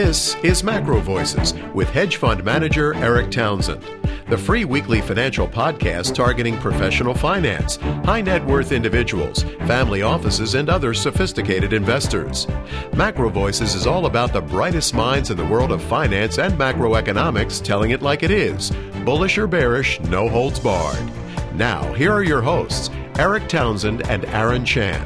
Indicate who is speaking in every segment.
Speaker 1: This is Macro Voices with hedge fund manager Eric Townsend, the free weekly financial podcast targeting professional finance, high net worth individuals, family offices, and other sophisticated investors. Macro Voices is all about the brightest minds in the world of finance and macroeconomics telling it like it is, bullish or bearish, no holds barred. Now, here are your hosts, Eric Townsend and Aaron Chan.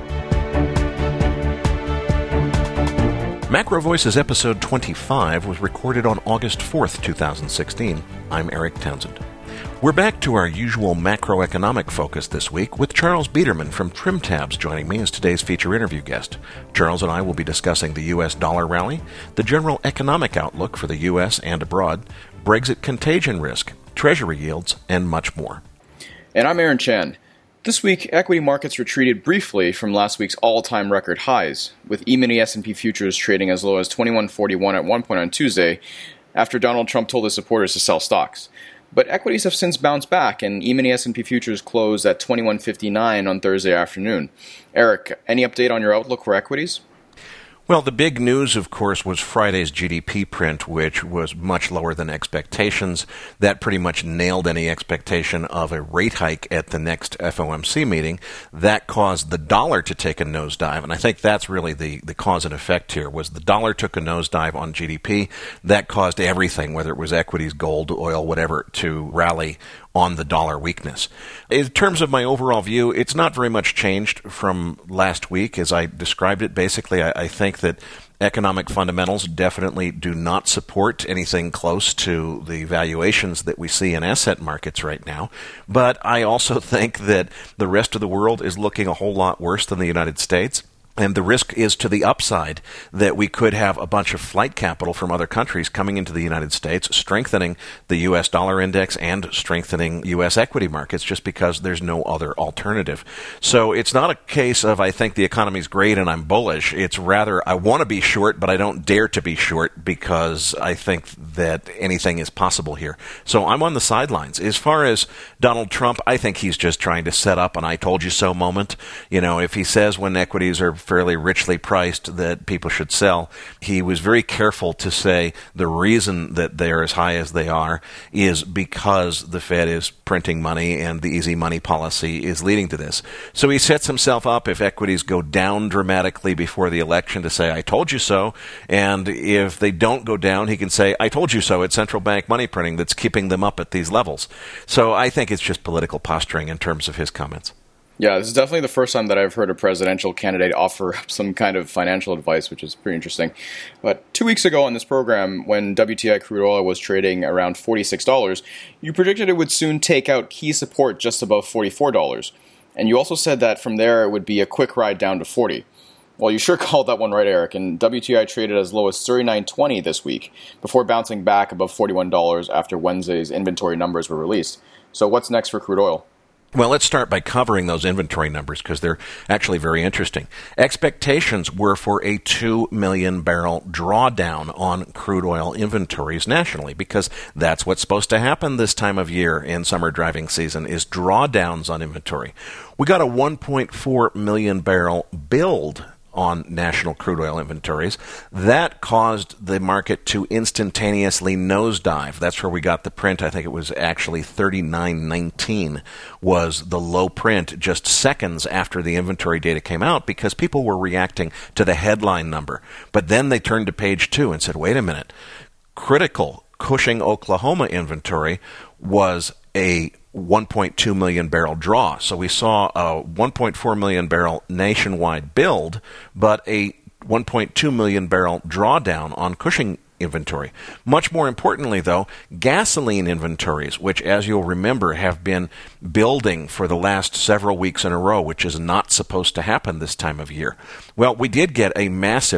Speaker 2: Macro Voices episode 25 was recorded on August 4th, 2016. I'm Eric Townsend. We're back to our usual macroeconomic focus this week with Charles Biederman from TrimTabs joining me as today's feature interview guest. Charles and I will be discussing the U.S. dollar rally, the general economic outlook for the U.S. and abroad, Brexit contagion risk, treasury yields, and much more.
Speaker 3: And I'm Aaron Chan. This week, equity markets retreated briefly from last week's all-time record highs, with E-mini S&P futures trading as low as 2141 at one point on Tuesday after Donald Trump told his supporters to sell stocks. But equities have since bounced back, and E-mini S&P futures closed at 2159 on Thursday afternoon. Eric, any update on your outlook for equities?
Speaker 2: Well, the big news, of course, was Friday's GDP print, which was much lower than expectations. That pretty much nailed any expectation of a rate hike at the next FOMC meeting. That caused the dollar to take a nosedive, and I think that's really the cause and effect here, was the dollar took a nosedive on GDP. That caused everything, whether it was equities, gold, oil, whatever, to rally on the dollar weakness. In terms of my overall view, it's not very much changed from last week. As I described it, basically, I think that economic fundamentals definitely do not support anything close to the valuations that we see in asset markets right now. But I also think that the rest of the world is looking a whole lot worse than the United States. And the risk is to the upside that we could have a bunch of flight capital from other countries coming into the United States, strengthening the U.S. dollar index and strengthening U.S. equity markets just because there's no other alternative. So it's not a case of I think the economy's great and I'm bullish. It's rather I want to be short, but I don't dare to be short because I think that anything is possible here. So I'm on the sidelines. As far as Donald Trump, I think he's just trying to set up an I told you so moment. You know, if he says when equities are fairly richly priced that people should sell, he was very careful to say the reason that they're as high as they are is because the Fed is printing money and the easy money policy is leading to this. So he sets himself up if equities go down dramatically before the election to say, I told you so. And if they don't go down, he can say, I told you so. It's central bank money printing that's keeping them up at these levels. So I think it's just political posturing in terms of his comments.
Speaker 3: Yeah, this is definitely the first time that I've heard a presidential candidate offer some kind of financial advice, which is pretty interesting. But 2 weeks ago on this program, when WTI crude oil was trading around $46, you predicted it would soon take out key support just above $44. And you also said that from there it would be a quick ride down to $40. Well, you sure called that one right, Eric, and WTI traded as low as $39.20 this week, before bouncing back above $41 after Wednesday's inventory numbers were released. So what's next for crude oil?
Speaker 2: Well, let's start by covering those inventory numbers because they're actually very interesting. Expectations were for a 2 million barrel drawdown on crude oil inventories nationally because that's what's supposed to happen this time of year in summer driving season is drawdowns on inventory. We got a 1.4 million barrel build on national crude oil inventories. That caused the market to instantaneously nosedive. That's where we got the print. I think it was actually 39.19 was the low print just seconds after the inventory data came out because people were reacting to the headline number. But then they turned to page 2 and said, wait a minute, critical Cushing, Oklahoma inventory was a 1.2 million barrel draw. So we saw a 1.4 million barrel nationwide build, but a 1.2 million barrel drawdown on Cushing inventory. Much more importantly, though, gasoline inventories, which, as you'll remember, have been building for the last several weeks in a row, which is not supposed to happen this time of year. Well, we did get a massive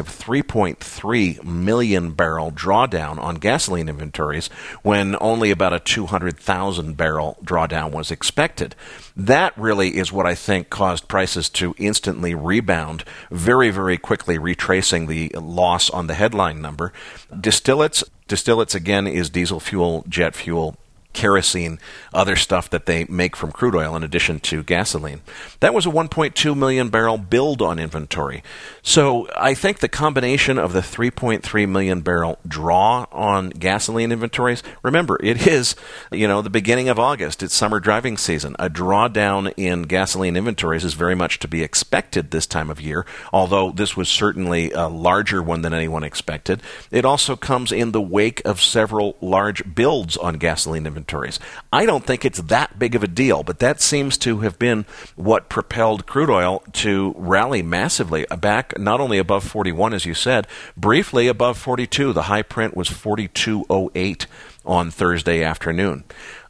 Speaker 2: 3.3 million barrel drawdown on gasoline inventories when only about a 200,000 barrel drawdown was expected. That really is what I think caused prices to instantly rebound very, very quickly, retracing the loss on the headline number. Distillates again is diesel fuel, jet fuel, kerosene, other stuff that they make from crude oil in addition to gasoline. That was a 1.2 million barrel build on inventory. So I think the combination of the 3.3 million barrel draw on gasoline inventories, remember, it is, the beginning of August. It's summer driving season. A drawdown in gasoline inventories is very much to be expected this time of year, although this was certainly a larger one than anyone expected. It also comes in the wake of several large builds on gasoline inventories. I don't think it's that big of a deal, but that seems to have been what propelled crude oil to rally massively back not only above 41, as you said, briefly above 42. The high print was 42.08 on Thursday afternoon.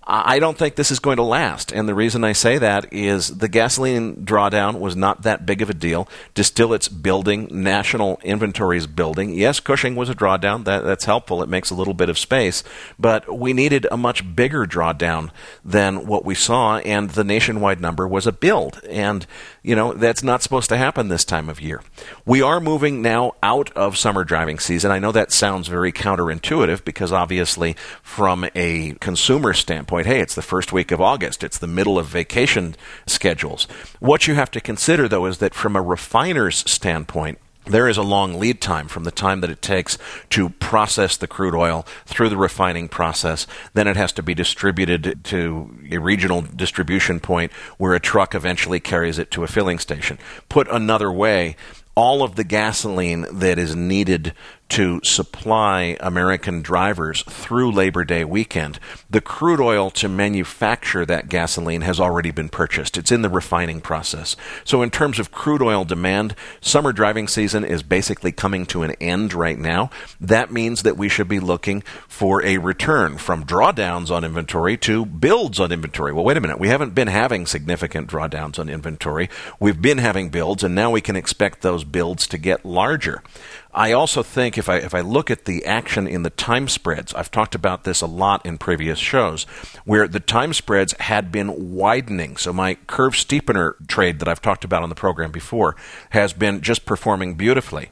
Speaker 2: I don't think this is going to last, and the reason I say that is the gasoline drawdown was not that big of a deal. Distillate's building, national inventories building. Yes, Cushing was a drawdown. That's helpful. It makes a little bit of space, but we needed a much bigger drawdown than what we saw, and the nationwide number was a build, and that's not supposed to happen this time of year. We are moving now out of summer driving season. I know that sounds very counterintuitive because obviously from a consumer standpoint, hey, it's the first week of August. It's the middle of vacation schedules. What you have to consider, though, is that from a refiner's standpoint, there is a long lead time from the time that it takes to process the crude oil through the refining process. Then it has to be distributed to a regional distribution point where a truck eventually carries it to a filling station. Put another way, all of the gasoline that is needed to supply American drivers through Labor Day weekend, the crude oil to manufacture that gasoline has already been purchased. It's in the refining process. So in terms of crude oil demand, summer driving season is basically coming to an end right now. That means that we should be looking for a return from drawdowns on inventory to builds on inventory. Well, wait a minute. We haven't been having significant drawdowns on inventory. We've been having builds, and now we can expect those builds to get larger. I also think if I look at the action in the time spreads, I've talked about this a lot in previous shows, where the time spreads had been widening. So my curve steepener trade that I've talked about on the program before has been just performing beautifully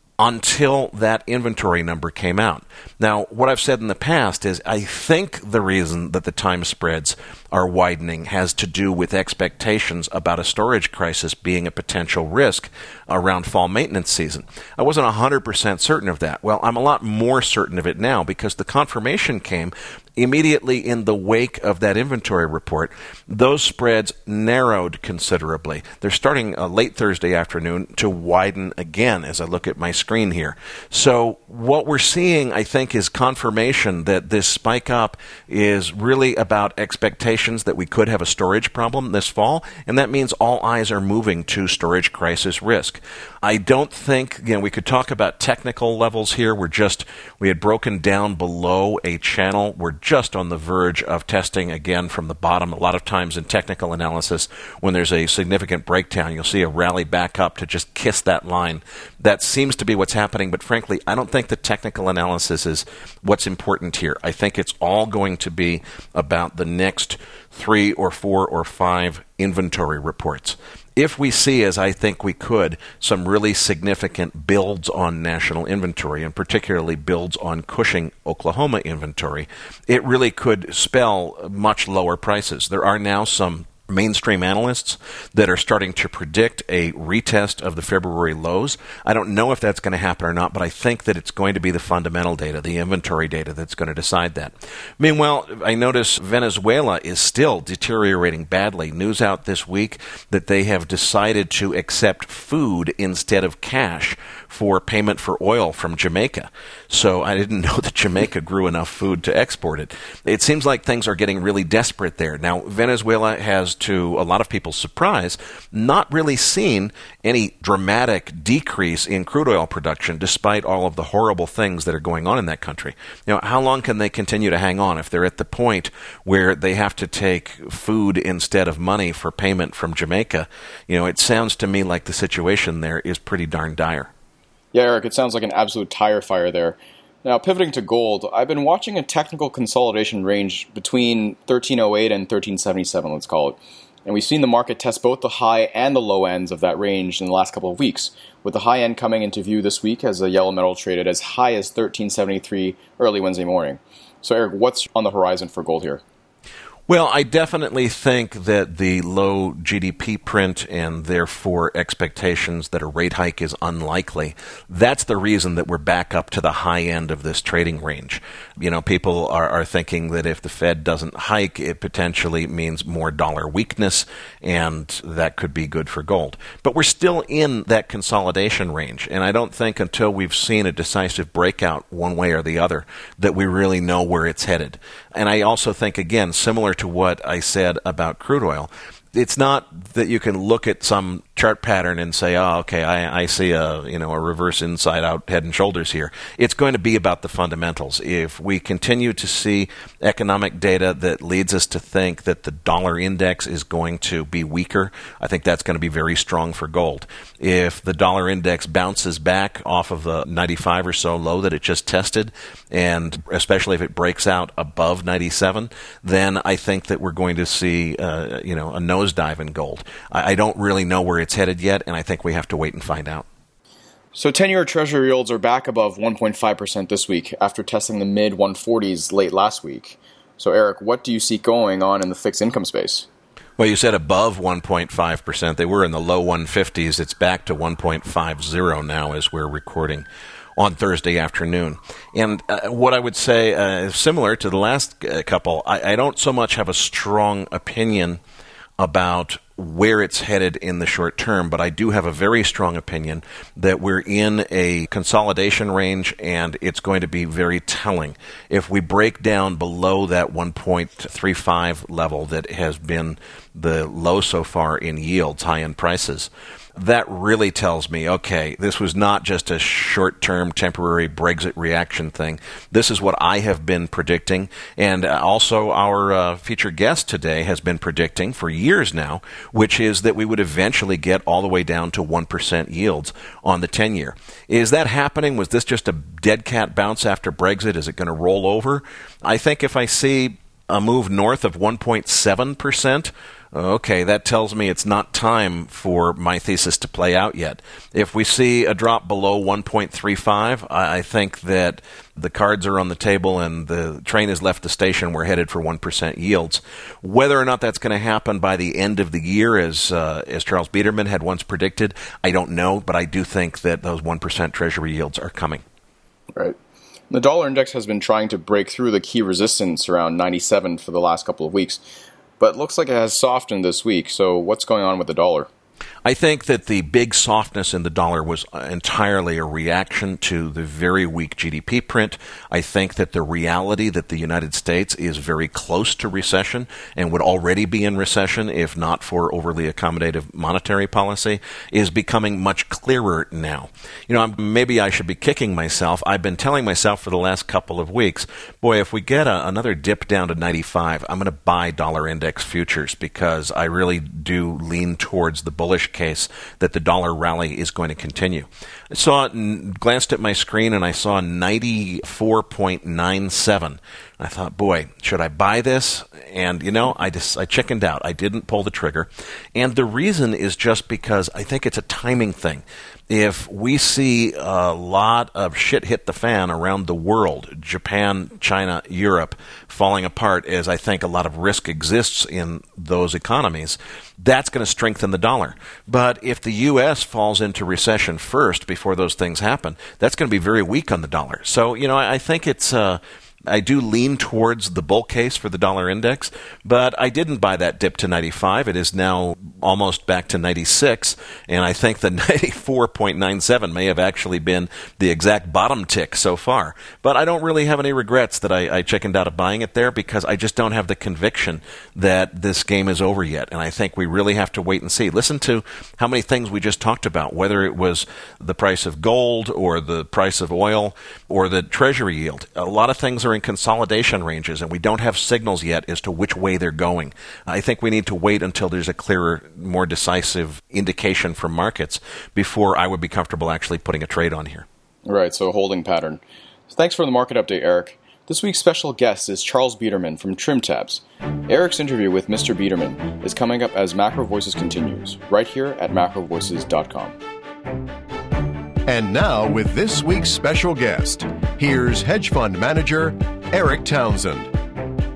Speaker 2: until that inventory number came out. Now, what I've said in the past is I think the reason that the time spreads are widening has to do with expectations about a storage crisis being a potential risk around fall maintenance season. I wasn't 100% certain of that. Well, I'm a lot more certain of it now because the confirmation came immediately in the wake of that inventory report. Those spreads narrowed considerably. They're starting late Thursday afternoon to widen again as I look at my screen here. So what we're seeing, I think, is confirmation that this spike up is really about expectations that we could have a storage problem this fall, and that means all eyes are moving to storage crisis risk. I don't think, we could talk about technical levels here. We had broken down below a channel. We're just on the verge of testing again from the bottom. A lot of times in technical analysis, when there's a significant breakdown, you'll see a rally back up to just kiss that line. That seems to be what's happening, but frankly, I don't think the technical analysis is what's important here. I think it's all going to be about the next 3 or 4 or 5 inventory reports. If we see, as I think we could, some really significant builds on national inventory, and particularly builds on Cushing, Oklahoma inventory, it really could spell much lower prices. There are now some mainstream analysts that are starting to predict a retest of the February lows. I don't know if that's going to happen or not, but I think that it's going to be the fundamental data, the inventory data, that's going to decide that. Meanwhile, I notice Venezuela is still deteriorating badly. News out this week that they have decided to accept food instead of cash for payment for oil from Jamaica. So I didn't know that Jamaica grew enough food to export it. It seems like things are getting really desperate there. Now, Venezuela has, to a lot of people's surprise, not really seen any dramatic decrease in crude oil production despite all of the horrible things that are going on in that country. How long can they continue to hang on if they're at the point where they have to take food instead of money for payment from Jamaica? It sounds to me like the situation there is pretty darn dire.
Speaker 3: Yeah, Eric, it sounds like an absolute tire fire there. Now, pivoting to gold, I've been watching a technical consolidation range between 1308 and 1377, let's call it. And we've seen the market test both the high and the low ends of that range in the last couple of weeks, with the high end coming into view this week as the yellow metal traded as high as 1373 early Wednesday morning. So, Eric, what's on the horizon for gold here?
Speaker 2: Well, I definitely think that the low GDP print and therefore expectations that a rate hike is unlikely, that's the reason that we're back up to the high end of this trading range. You know, people are thinking that if the Fed doesn't hike, it potentially means more dollar weakness, and that could be good for gold. But we're still in that consolidation range, and I don't think until we've seen a decisive breakout one way or the other that we really know where it's headed. And I also think, again, similar to what I said about crude oil, it's not that you can look at some chart pattern and say, oh, okay, I see a reverse inside out head and shoulders here. It's going to be about the fundamentals. If we continue to see economic data that leads us to think that the dollar index is going to be weaker, I think that's going to be very strong for gold. If the dollar index bounces back off of the 95 or so low that it just tested, and especially if it breaks out above 97, then I think that we're going to see a nosedive in gold. I don't really know where it's headed yet, and I think we have to wait and find out.
Speaker 3: So 10-year Treasury yields are back above 1.5% this week after testing the mid-140s late last week. So Eric, what do you see going on in the fixed income space?
Speaker 2: Well, you said above 1.5%. They were in the low 150s. It's back to 1.50 now as we're recording on Thursday afternoon. And what I would say, similar to the last couple, I don't so much have a strong opinion about where it's headed in the short term, but I do have a very strong opinion that we're in a consolidation range, and it's going to be very telling. If we break down below that 1.35 level that has been the low so far in yields, high-end prices, that really tells me, okay, this was not just a short-term, temporary Brexit reaction thing. This is what I have been predicting, and also our featured guest today has been predicting for years now, which is that we would eventually get all the way down to 1% yields on the 10-year. Is that happening? Was this just a dead cat bounce after Brexit? Is it going to roll over? I think if I see a move north of 1.7%, okay, that tells me it's not time for my thesis to play out yet. If we see a drop below 1.35, I think that the cards are on the table and the train has left the station. We're headed for 1% yields. Whether or not that's going to happen by the end of the year, as Charles Biederman had once predicted, I don't know, but I do think that those 1% Treasury yields are coming.
Speaker 3: Right. The dollar index has been trying to break through the key resistance around 97 for the last couple of weeks, but it looks like it has softened this week. So what's going on with the dollar?
Speaker 2: I think that the big softness in the dollar was entirely a reaction to the very weak GDP print. I think that the reality that the United States is very close to recession and would already be in recession if not for overly accommodative monetary policy is becoming much clearer now. You know, maybe I should be kicking myself. I've been telling myself for the last couple of weeks, boy, if we get another dip down to 95, I'm going to buy dollar index futures because I really do lean towards the bullish case that the dollar rally is going to continue. I glanced at my screen and I saw 94.97. I thought, boy, should I buy this? And, I chickened out. I didn't pull the trigger. And the reason is just because I think it's a timing thing. If we see a lot of shit hit the fan around the world, Japan, China, Europe, falling apart as I think a lot of risk exists in those economies, that's going to strengthen the dollar. But if the U.S. falls into recession first before those things happen, that's going to be very weak on the dollar. So, I think it's... I do lean towards the bull case for the dollar index, but I didn't buy that dip to 95. It is now almost back to 96, and I think the 94.97 may have actually been the exact bottom tick so far. But I don't really have any regrets that I chickened out of buying it there because I just don't have the conviction that this game is over yet, and I think we really have to wait and see. Listen to how many things we just talked about, whether it was the price of gold or the price of oil or the Treasury yield. A lot of things are in consolidation ranges, and we don't have signals yet as to which way they're going. I think we need to wait until there's a clearer, more decisive indication from markets before I would be comfortable actually putting a trade on here.
Speaker 3: Right, so a holding pattern. Thanks for the market update, Eric. This week's special guest is Charles Biederman from TrimTabs. Eric's interview with Mr. Biederman is coming up as Macro Voices continues, right here at macrovoices.com.
Speaker 1: And now, with this week's special guest, here's hedge fund manager Eric Townsend.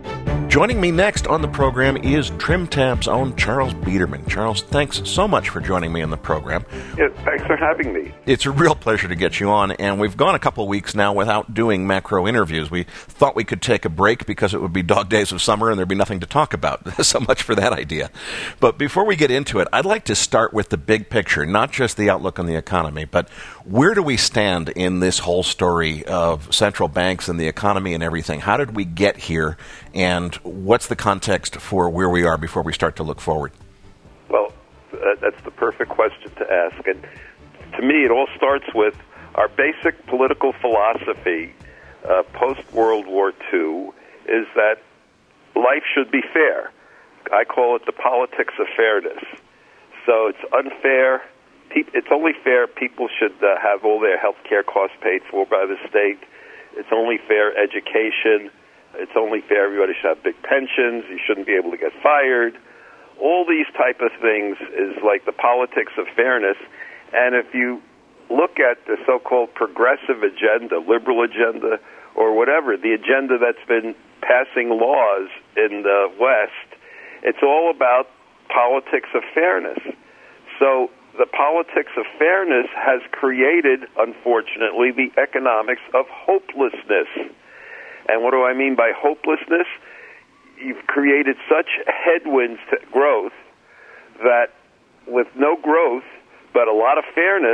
Speaker 2: Joining me next on the program is TrimTab's own Charles Biederman. Charles, thanks so much for joining me on the program.
Speaker 4: Yeah, thanks for having me.
Speaker 2: It's a real pleasure to get you on, and we've gone a couple of weeks now without doing macro interviews. We thought we could take a break because it would be dog days of summer and there'd be nothing to talk about. So much for that idea. But before we get into it, I'd like to start with the big picture, not just the outlook on the economy, but where do we stand in this whole story of central banks and the economy and everything? How did we get here, and what's the context for where we are before we start to look forward?
Speaker 4: Well, that's the perfect question to ask. And to me, it all starts with our basic political philosophy post-World War II is that life should be fair. I call it the politics of fairness. So it's unfair. It's only fair people should have all their health care costs paid for by the state. It's only fair education. It's only fair everybody should have big pensions. You shouldn't be able to get fired. All these type of things is like the politics of fairness. And if you look at the so-called progressive agenda, liberal agenda, or whatever, the agenda that's been passing laws in the West, it's all about politics of fairness. So the politics of fairness has created, unfortunately, the economics of hopelessness. And what do I mean by hopelessness? You've created such headwinds to growth that with no growth but a lot of fairness,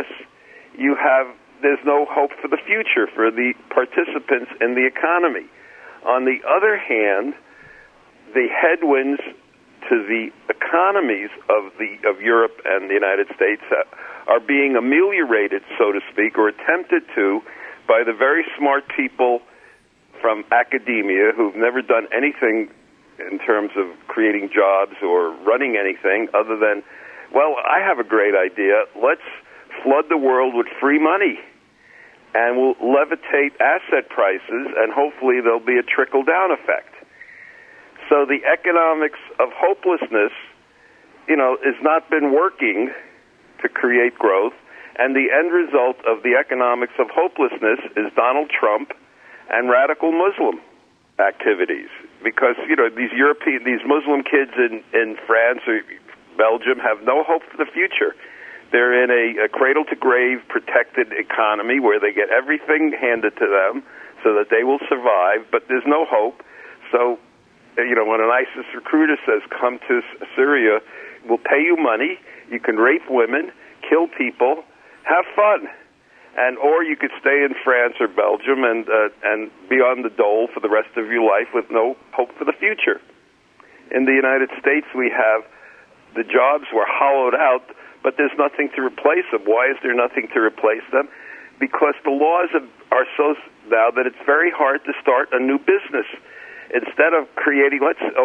Speaker 4: there's no hope for the future for the participants in the economy. On the other hand, the headwinds to the economies of Europe and the United States are being ameliorated, so to speak, or attempted to, by the very smart people from academia who've never done anything in terms of creating jobs or running anything other than, well, I have a great idea. Let's flood the world with free money, and we'll levitate asset prices, and hopefully there'll be a trickle-down effect. So the economics of hopelessness, has not been working to create growth, and the end result of the economics of hopelessness is Donald Trump and radical Muslim activities. Because, these Muslim kids in France or Belgium have no hope for the future. They're in a cradle-to-grave protected economy where they get everything handed to them so that they will survive, but there's no hope. So, when an ISIS recruiter says, come to Syria, we'll pay you money, you can rape women, kill people, have fun. Or you could stay in France or Belgium and be on the dole for the rest of your life with no hope for the future. In the United States, we have the jobs were hollowed out, but there's nothing to replace them. Why is there nothing to replace them? Because the laws are so now that it's very hard to start a new business. Instead of creating,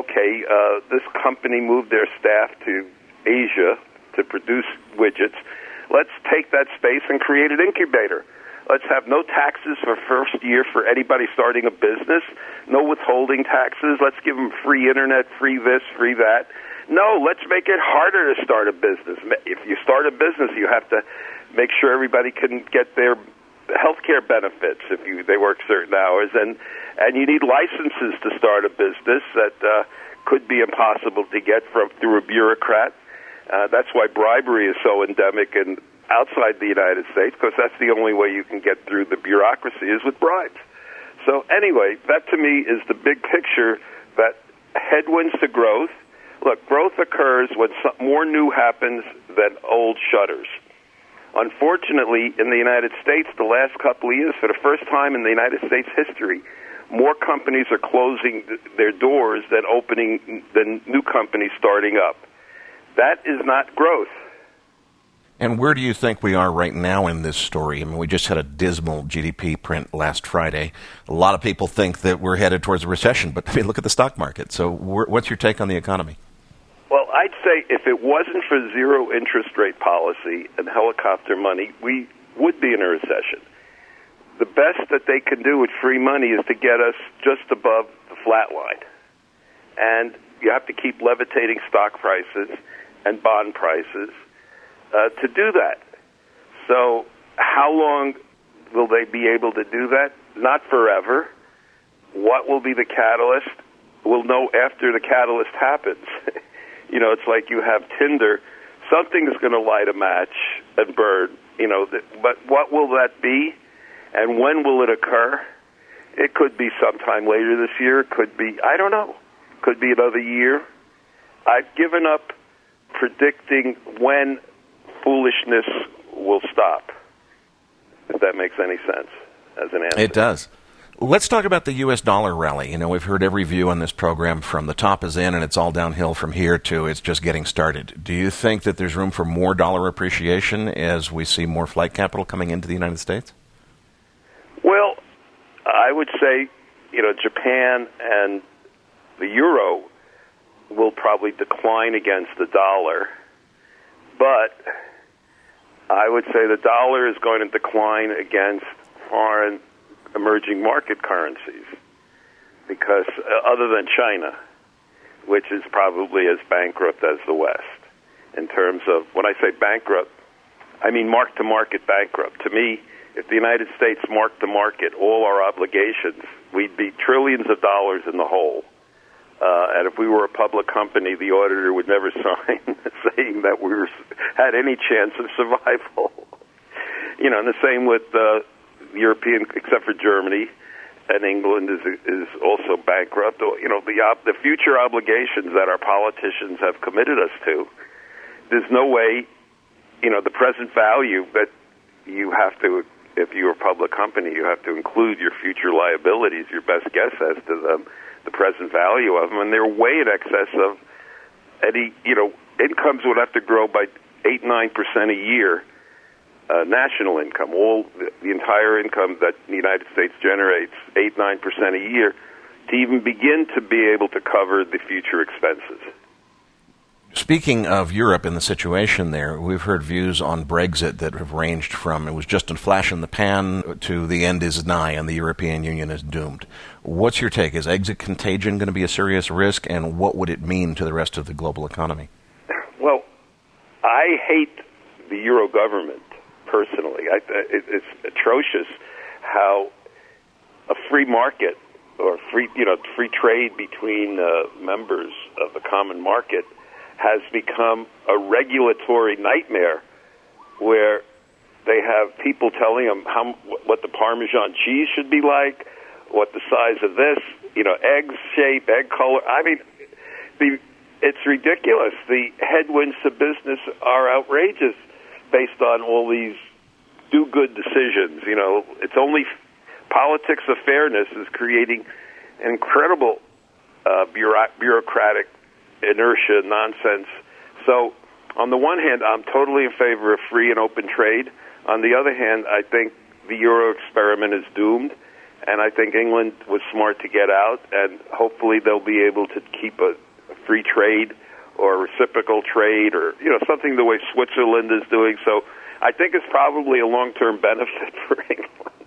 Speaker 4: this company moved their staff to Asia to produce widgets. Let's take that space and create an incubator. Let's have no taxes for first year for anybody starting a business, no withholding taxes. Let's give them free internet, free this, free that. No, let's make it harder to start a business. If you start a business, you have to make sure everybody can get their health care benefits if they work certain hours, and you need licenses to start a business that could be impossible to get through a bureaucrat. That's why bribery is so endemic and outside the United States, because that's the only way you can get through the bureaucracy is with bribes. So anyway, that to me is the big picture, that headwinds to growth. Look, growth occurs when more new happens than old shutters. Unfortunately, in the United States, the last couple of years, for the first time in the United States history, more companies are closing their doors than new companies starting up. That is not growth.
Speaker 2: And where do you think we are right now in this story? I mean, we just had a dismal GDP print last Friday. A lot of people think that we're headed towards a recession, but look at the stock market. So what's your take on the economy?
Speaker 4: Well, I'd say if it wasn't for zero interest rate policy and helicopter money, we would be in a recession. The best that they can do with free money is to get us just above the flat line. And you have to keep levitating stock prices and bond prices to do that. So how long will they be able to do that? Not forever. What will be the catalyst? we'll know after the catalyst happens. It's like you have Tinder. Something's going to light a match and burn, but what will that be, and when will it occur? It could be sometime later this year. It could be, I don't know, could be another year. I've given up predicting when foolishness will stop, if that makes any sense as an answer.
Speaker 2: It does. Let's talk about the U.S. dollar rally. We've heard every view on this program from the top is in and it's all downhill from here to it's just getting started. Do you think that there's room for more dollar appreciation as we see more flight capital coming into the United States?
Speaker 4: Well, I would say, Japan and the euro will probably decline against the dollar, but I would say the dollar is going to decline against foreign emerging market currencies, because other than China, which is probably as bankrupt as the West, in terms of, when I say bankrupt, I mean mark-to-market bankrupt. To me, if the United States marked to market all our obligations, we'd be trillions of dollars in the hole. And if we were a public company, the auditor would never sign saying that we had any chance of survival. And the same with European, except for Germany, and England is also bankrupt. The future obligations that our politicians have committed us to, there's no way, the present value that you have to, if you're a public company, you have to include your future liabilities, your best guess as to them, the present value of them, and they're way in excess of any, incomes would have to grow by 8-9% a year. National income, all the entire income that the United States generates, 8-9% a year, to even begin to be able to cover the future expenses.
Speaker 2: Speaking of Europe and the situation there, we've heard views on Brexit that have ranged from it was just a flash in the pan to the end is nigh and the European Union is doomed. What's your take? Is exit contagion going to be a serious risk, and what would it mean to the rest of the global economy?
Speaker 4: Well, I hate the Euro government. Personally, it's atrocious how a free market or free trade between members of the common market has become a regulatory nightmare, where they have people telling them what the Parmesan cheese should be like, what the size of this, egg shape, egg color. I mean, it's ridiculous. The headwinds to business are outrageous, based on all these do-good decisions. It's only politics of fairness is creating incredible bureaucratic inertia, nonsense. So, on the one hand, I'm totally in favor of free and open trade. On the other hand, I think the Euro experiment is doomed, and I think England was smart to get out, and hopefully they'll be able to keep a free trade or reciprocal trade, or something the way Switzerland is doing. So I think it's probably a long-term benefit for England.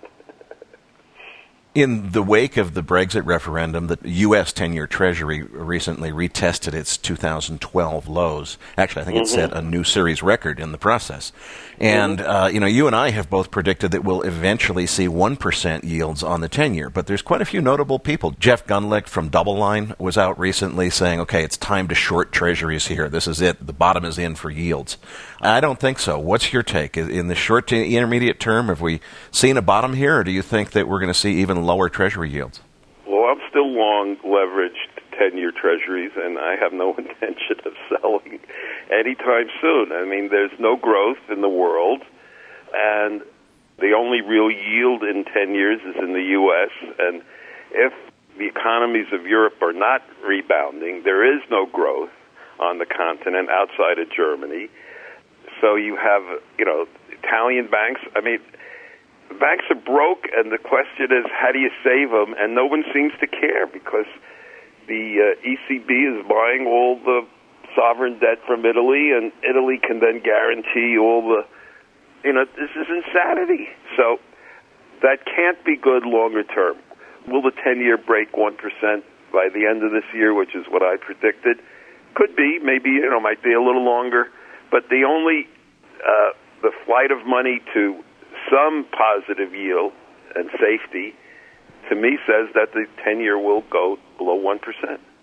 Speaker 2: In the wake of the Brexit referendum, the U.S. 10-year Treasury recently retested its 2012 lows. Actually, I think it set a new series record in the process. And, you and I have both predicted that we'll eventually see 1% yields on the 10-year. But there's quite a few notable people. Jeff Gundlach from Double Line was out recently saying, okay, it's time to short Treasuries here. This is it. The bottom is in for yields. I don't think so. What's your take? In the short to intermediate term, have we seen a bottom here, or do you think that we're going to see even lower Treasury yields?
Speaker 4: Well, I'm still long leveraged 10-year Treasuries, and I have no intention of selling anytime soon. I mean, there's no growth in the world, and the only real yield in 10 years is in the U.S., and if the economies of Europe are not rebounding, there is no growth on the continent outside of Germany. So you have, Italian banks. I mean, banks are broke, and the question is, how do you save them? And no one seems to care, because the ECB is buying all the sovereign debt from Italy, and Italy can then guarantee all the, this is insanity. So that can't be good longer term. Will the 10-year break 1% by the end of this year, which is what I predicted? Could be, maybe, might be a little longer. But the only, the flight of money to some positive yield and safety, to me, says that the 10-year will go below 1%.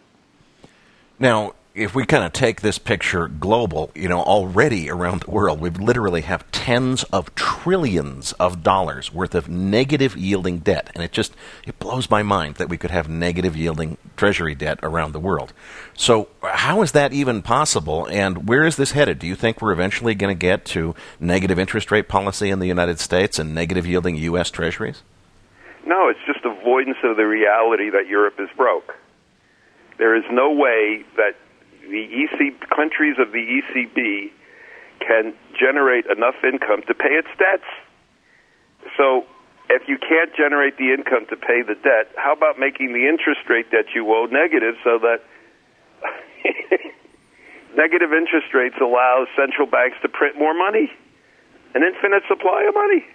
Speaker 2: Now, if we kind of take this picture global, already around the world, we literally have tens of trillions of dollars worth of negative yielding debt. And it blows my mind that we could have negative yielding treasury debt around the world. So how is that even possible? And where is this headed? Do you think we're eventually going to get to negative interest rate policy in the United States and negative yielding U.S. treasuries?
Speaker 4: No, it's just avoidance of the reality that Europe is broke. There is no way that the countries of the ECB can generate enough income to pay its debts. So if you can't generate the income to pay the debt, how about making the interest rate that you owe negative so that negative interest rates allow central banks to print more money, an infinite supply of money?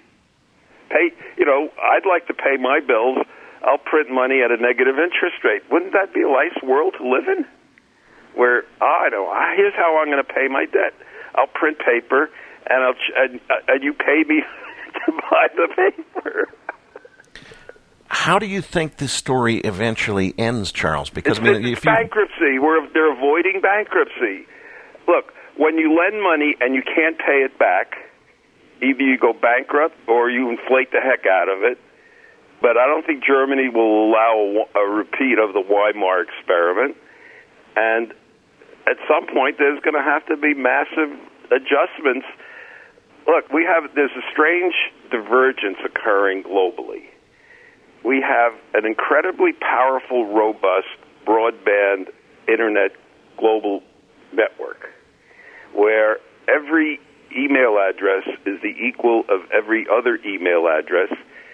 Speaker 4: I'd like to pay my bills. I'll print money at a negative interest rate. Wouldn't that be a nice world to live in? Where, here's how I'm going to pay my debt. I'll print paper, and you pay me to buy the paper.
Speaker 2: How do you think this story eventually ends, Charles? Because
Speaker 4: it's bankruptcy. They're avoiding bankruptcy. Look, when you lend money and you can't pay it back, either you go bankrupt or you inflate the heck out of it. But I don't think Germany will allow a repeat of the Weimar experiment. And at some point, there's going to have to be massive adjustments. Look, there's a strange divergence occurring globally. We have an incredibly powerful, robust, broadband Internet global network where every email address is the equal of every other email address.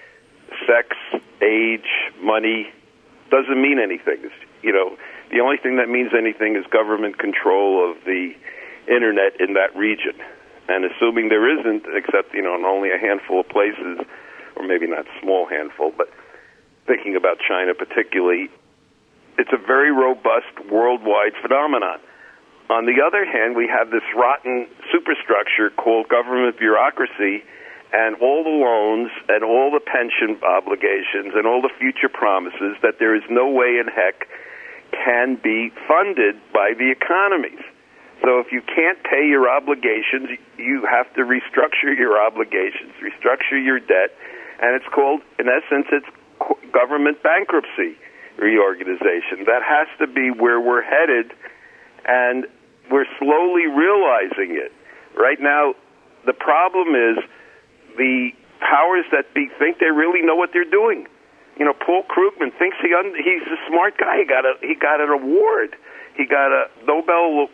Speaker 4: Sex, age, money doesn't mean anything. The only thing that means anything is government control of the Internet in that region. And assuming there isn't, except, in only a handful of places, or maybe not a small handful, but thinking about China particularly, it's a very robust worldwide phenomenon. On the other hand, we have this rotten superstructure called government bureaucracy, and all the loans and all the pension obligations and all the future promises that there is no way in heck can be funded by the economies. So if you can't pay your obligations, you have to restructure your obligations, restructure your debt, and it's called, in essence, it's government bankruptcy reorganization. That has to be where we're headed, and we're slowly realizing it. Right now, the problem is the powers that be think they really know what they're doing. Paul Krugman thinks he's a smart guy. He got an award. He got a Nobel.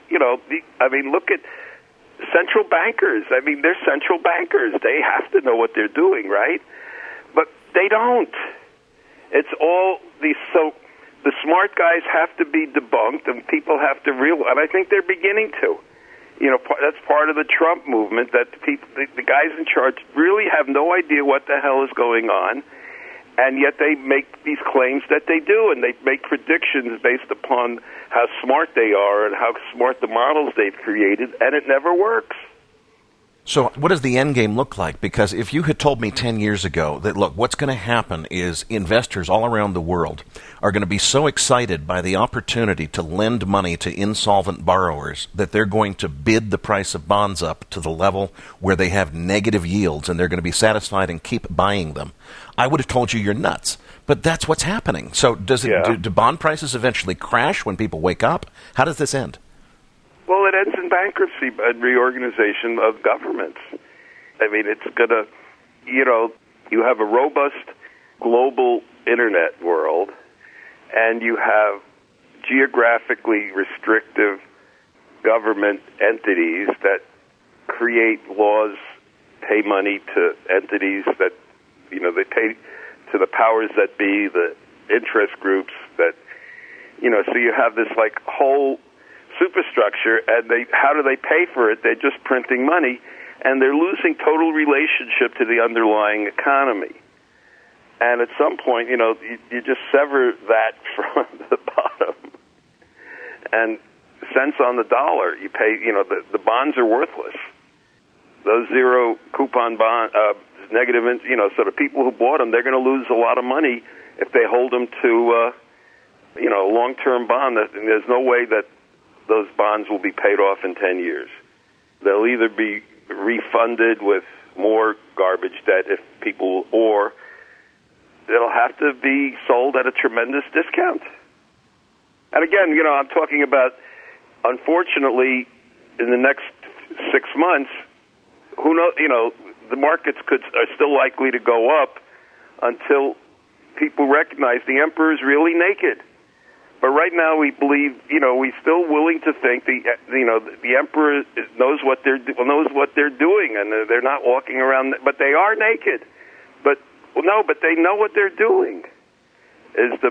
Speaker 4: Look at central bankers. They're central bankers. They have to know what they're doing, right? But they don't. It's all these. So the smart guys have to be debunked, and people have to realize. And I think they're beginning to. That's part of the Trump movement, that the guys in charge really have no idea what the hell is going on, and yet they make these claims that they do, and they make predictions based upon how smart they are and how smart the models they've created, and it never works.
Speaker 2: So what does the end game look like? Because if you had told me 10 years ago that, look, what's going to happen is investors all around the world are going to be so excited by the opportunity to lend money to insolvent borrowers that they're going to bid the price of bonds up to the level where they have negative yields and they're going to be satisfied and keep buying them, I would have told you you're nuts. But that's what's happening. So do bond prices eventually crash when people wake up? How does this end?
Speaker 4: Well, it ends in bankruptcy and reorganization of governments. It's going to, you have a robust global Internet world, and you have geographically restrictive government entities that create laws, pay money to entities that, they pay to the powers that be, the interest groups that, so you have this whole superstructure, and how do they pay for it? They're just printing money, and they're losing total relationship to the underlying economy. And at some point, you just sever that from the bottom. And cents on the dollar, you pay, the bonds are worthless. Those zero coupon bond, negative, so the people who bought them, they're going to lose a lot of money if they hold them to, a long-term bond. There's no way that those bonds will be paid off in 10 years. They'll either be refunded with more garbage debt if people, or it'll have to be sold at a tremendous discount. And again, I'm talking about, unfortunately, in the next 6 months, who knows, the markets are still likely to go up until people recognize the emperor is really naked. But right now, we believe, we're still willing to think the emperor knows what they're doing, and they're not walking around, but they are naked. But they know what they're doing. If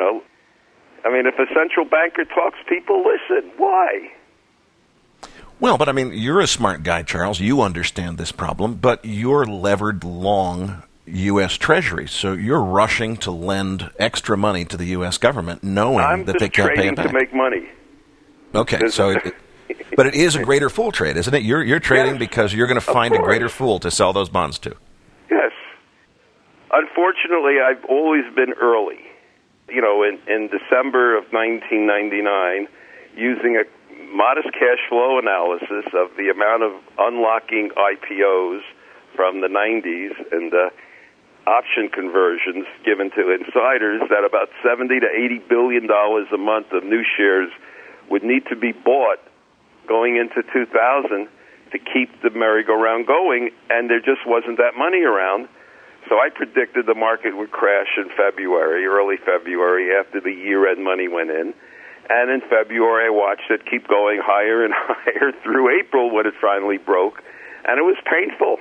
Speaker 4: a central banker talks, people listen. Why?
Speaker 2: Well, but you're a smart guy, Charles. You understand this problem, but you're levered long U.S. Treasuries, so you're rushing to lend extra money to the U.S. government, knowing that they can't pay it back.
Speaker 4: I'm just trading to make money.
Speaker 2: Okay, but it is a greater fool trade, isn't it? You're trading because you're going to find a greater fool to sell those bonds to.
Speaker 4: Yes. Unfortunately, I've always been early. In December of 1999, using a modest cash flow analysis of the amount of unlocking IPOs from the 90s and option conversions given to insiders, that about $70 to $80 billion a month of new shares would need to be bought going into 2000 to keep the merry-go-round going, and there just wasn't that money around. So I predicted the market would crash in February, early February, after the year-end money went in. And in February, I watched it keep going higher and higher through April when it finally broke, and it was painful.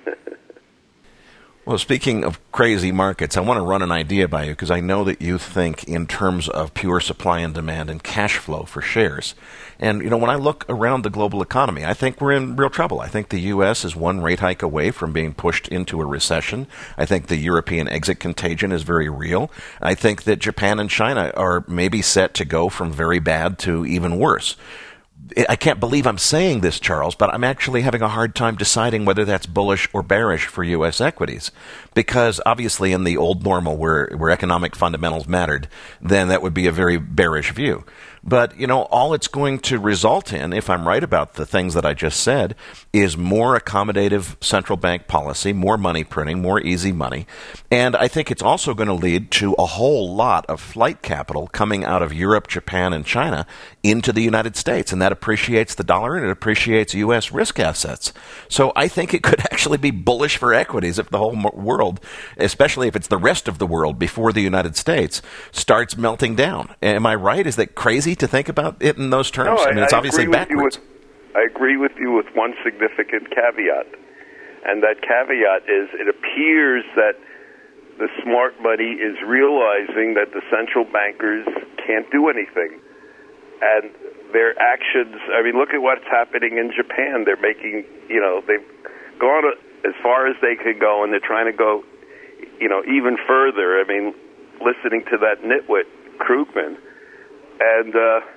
Speaker 2: Well, speaking of crazy markets, I want to run an idea by you because I know that you think in terms of pure supply and demand and cash flow for shares. And, when I look around the global economy, I think we're in real trouble. I think the U.S. is one rate hike away from being pushed into a recession. I think the European exit contagion is very real. I think that Japan and China are maybe set to go from very bad to even worse. I can't believe I'm saying this, Charles, but I'm actually having a hard time deciding whether that's bullish or bearish for U.S. equities. Because obviously in the old normal where economic fundamentals mattered, then that would be a very bearish view. But, all it's going to result in, if I'm right about the things that I just said, is more accommodative central bank policy, more money printing, more easy money. And I think it's also going to lead to a whole lot of flight capital coming out of Europe, Japan, and China into the United States. And that appreciates the dollar and it appreciates U.S. risk assets. So I think it could actually be bullish for equities if the whole world, especially if it's the rest of the world before the United States, starts melting down. Am I right? Is that crazy to think about it in those terms?
Speaker 4: No,
Speaker 2: it's obviously backwards.
Speaker 4: I agree with you with one significant caveat. And that caveat is it appears that the smart money is realizing that the central bankers can't do anything. And their actions, look at what's happening in Japan. They're making, they've gone as far as they could go, and they're trying to go, even further. Listening to that nitwit, Krugman, and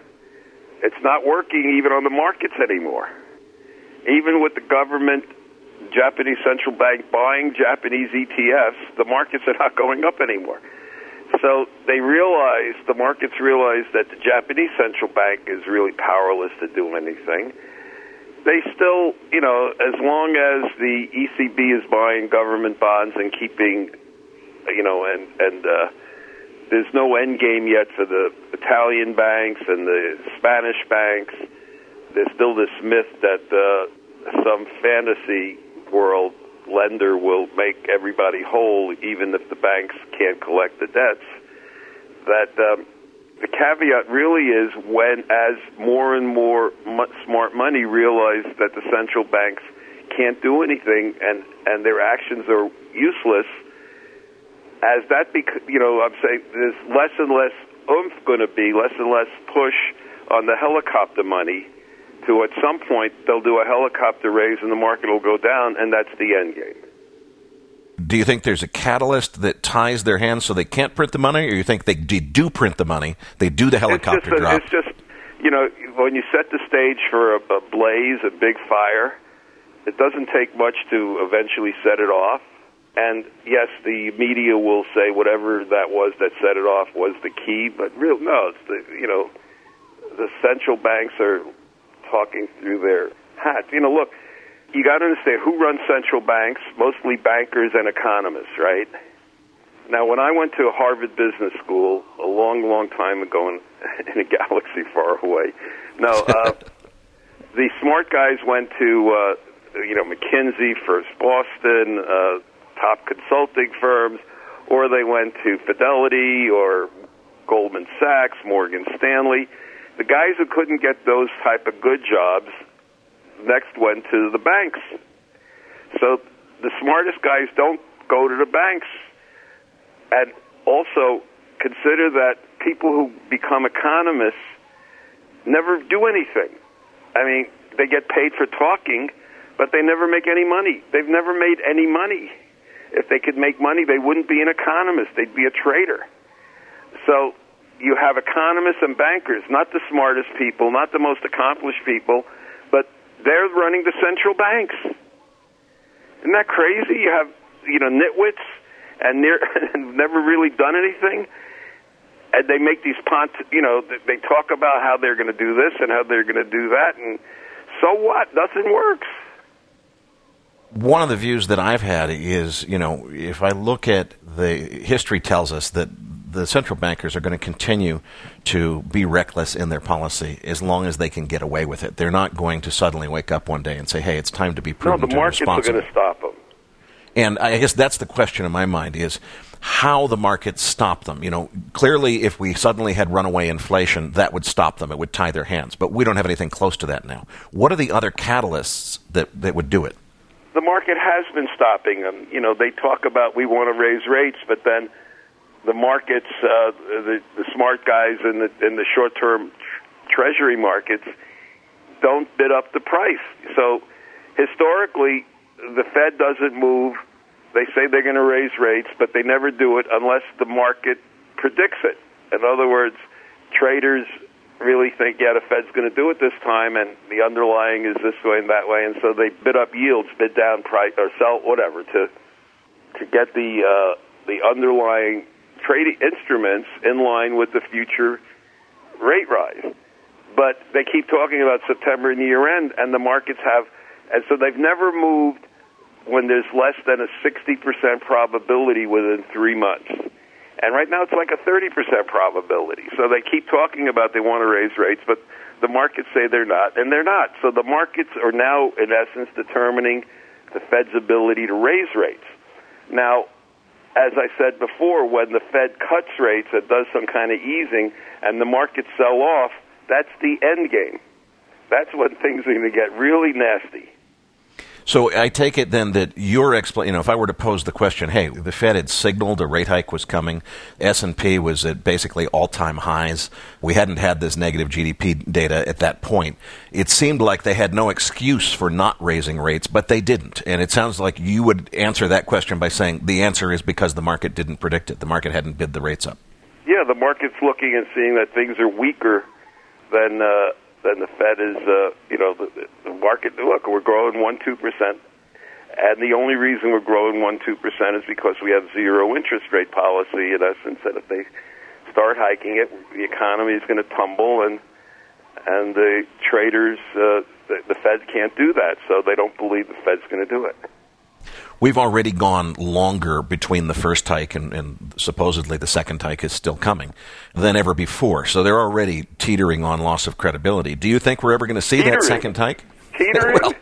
Speaker 4: it's not working even on the markets anymore. Even with the government, Japanese central bank buying Japanese ETFs, the markets are not going up anymore. So the markets realize that the Japanese central bank is really powerless to do anything. They still, as long as the ECB is buying government bonds and keeping, there's no end game yet for the Italian banks and the Spanish banks. There's still this myth that some fantasy world lender will make everybody whole, even if the banks can't collect the debts. That the caveat really is as more and more smart money realize that the central banks can't do anything and their actions are useless. As that, I'm saying there's less and less oomph going to be, less and less push on the helicopter money to at some point they'll do a helicopter raise and the market will go down, and that's the end game.
Speaker 2: Do you think there's a catalyst that ties their hands so they can't print the money, or you think they do print the money, they do the helicopter drop?
Speaker 4: It's just, when you set the stage for a blaze, a big fire, it doesn't take much to eventually set it off. And yes, the media will say whatever that was that set it off was the key, but it's the central banks are talking through their hats. Look, you got to understand who runs central banks, mostly bankers and economists, right? Now, when I went to Harvard Business School a long, long time ago in a galaxy far away, the smart guys went to, McKinsey, First Boston, top consulting firms, or they went to Fidelity or Goldman Sachs, Morgan Stanley. The guys who couldn't get those type of good jobs next went to the banks. So the smartest guys don't go to the banks. And also consider that people who become economists never do anything. I mean, they get paid for talking, but they never make any money. They've never made any money. If they could make money, they wouldn't be an economist. They'd be a trader. So you have economists and bankers, not the smartest people, not the most accomplished people, but they're running the central banks. Isn't that crazy? You have, nitwits and never really done anything, and they make these they talk about how they're going to do this and how they're going to do that, and so what? Nothing works.
Speaker 2: One of the views that I've had is, if I look at the history tells us that the central bankers are going to continue to be reckless in their policy as long as they can get away with it. They're not going to suddenly wake up one day and say, hey, it's time to be prudent and responsible.
Speaker 4: No, the markets are going to stop them.
Speaker 2: And I guess that's the question in my mind is how the markets stop them. Clearly if we suddenly had runaway inflation, that would stop them. It would tie their hands. But we don't have anything close to that now. What are the other catalysts that would do it?
Speaker 4: The market has been stopping them. They talk about we want to raise rates, but then the markets, the smart guys in the short-term treasury markets don't bid up the price. So historically, the Fed doesn't move. They say they're going to raise rates, but they never do it unless the market predicts it. In other words, traders really think, the Fed's going to do it this time, and the underlying is this way and that way, and so they bid up yields, bid down price, or sell whatever to get the underlying trading instruments in line with the future rate rise. But they keep talking about September and year-end, and the markets have, and so they've never moved when there's less than a 60% probability within 3 months. And right now it's like a 30% probability. So they keep talking about they want to raise rates, but the markets say they're not, and they're not. So the markets are now, in essence, determining the Fed's ability to raise rates. Now, as I said before, when the Fed cuts rates, it does some kind of easing, and the markets sell off, that's the end game. That's when things are going to get really nasty.
Speaker 2: So I take it then that your if I were to pose the question, hey, the Fed had signaled a rate hike was coming, S&P was at basically all-time highs, we hadn't had this negative GDP data at that point. It seemed like they had no excuse for not raising rates, but they didn't. And it sounds like you would answer that question by saying the answer is because the market didn't predict it. The market hadn't bid the rates up.
Speaker 4: Yeah, the market's looking and seeing that things are weaker than the Fed is, the market, look, we're growing 1-2%, and the only reason we're growing 1-2% is because we have zero interest rate policy, in essence, that if they start hiking it, the economy is going to tumble, and the traders, the Fed can't do that, so they don't believe the Fed's going to do it.
Speaker 2: We've already gone longer between the first hike and supposedly the second hike is still coming than ever before. So they're already teetering on loss of credibility. Do you think we're ever going to see that second hike?
Speaker 4: Teetering?
Speaker 2: Well,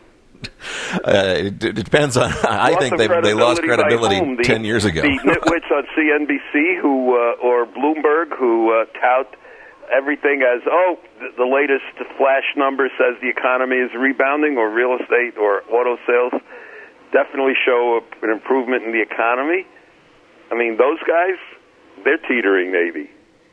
Speaker 2: it depends on. I think they lost credibility 10 years ago.
Speaker 4: The nitwits on CNBC or Bloomberg who tout everything as, the latest flash number says the economy is rebounding, or real estate or auto sales definitely show an improvement in the economy. I mean, those guys, they're teetering maybe.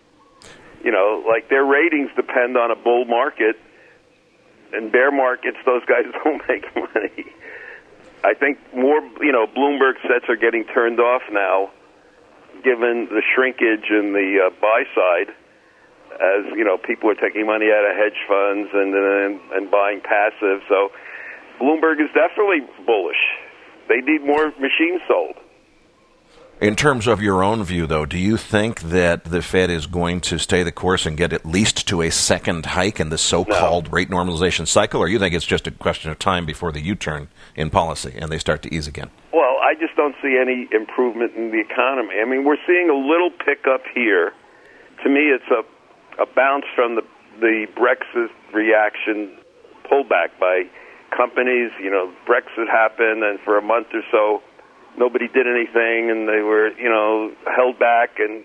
Speaker 4: Like their ratings depend on a bull market. In bear markets, those guys don't make money. I think more, Bloomberg sets are getting turned off now, given the shrinkage in the buy side, as, people are taking money out of hedge funds and buying passive. So Bloomberg is definitely bullish. They need more machines sold.
Speaker 2: In terms of your own view, though, do you think that the Fed is going to stay the course and get at least to a second hike in the so-called rate normalization cycle, or you think it's just a question of time before the U-turn in policy and they start to ease again?
Speaker 4: Well, I just don't see any improvement in the economy. I mean, we're seeing a little pickup here. To me, it's a bounce from the Brexit reaction pullback by companies. You know, Brexit happened, and for a month or so, nobody did anything, and they were, held back. And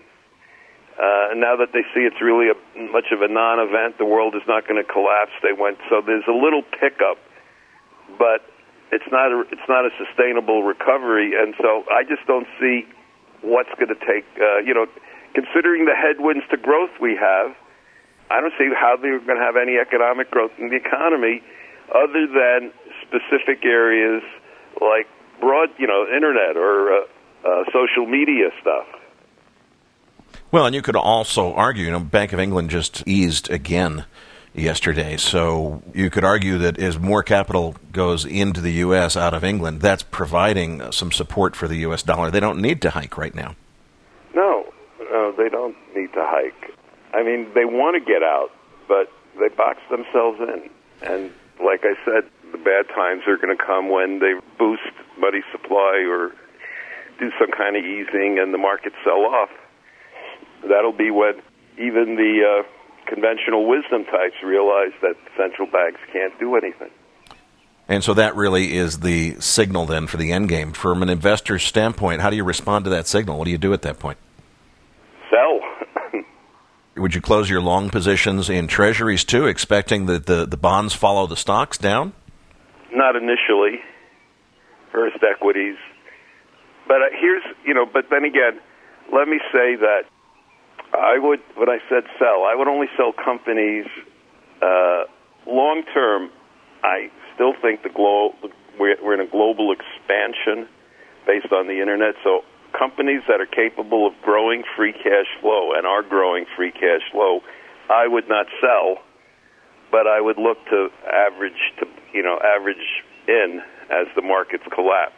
Speaker 4: now that they see it's really much of a non-event, the world is not going to collapse. So there's a little pickup, but it's not a sustainable recovery. And so I just don't see what's going to take. Considering the headwinds to growth we have, I don't see how they're going to have any economic growth in the economy other than specific areas like broad, internet or social media stuff.
Speaker 2: Well, and you could also argue, Bank of England just eased again yesterday, so you could argue that as more capital goes into the U.S. out of England, that's providing some support for the U.S. dollar. They don't need to hike right now.
Speaker 4: No, they don't need to hike. I mean, they want to get out, but they box themselves in. And like I said, the bad times are going to come when they boost money supply or do some kind of easing and the markets sell off. That'll be when even the conventional wisdom types realize that central banks can't do anything.
Speaker 2: And so that really is the signal then for the end game. From an investor's standpoint, how do you respond to that signal? What do you do at that point?
Speaker 4: Sell.
Speaker 2: Would you close your long positions in treasuries too, expecting that the bonds follow the stocks down?
Speaker 4: Not initially. First equities. But but then again, let me say that when I said sell, I would only sell companies long term. I still think we're in a global expansion based on the internet, so companies that are capable of growing free cash flow and are growing free cash flow, I would not sell, but I would look to average in as the markets collapse.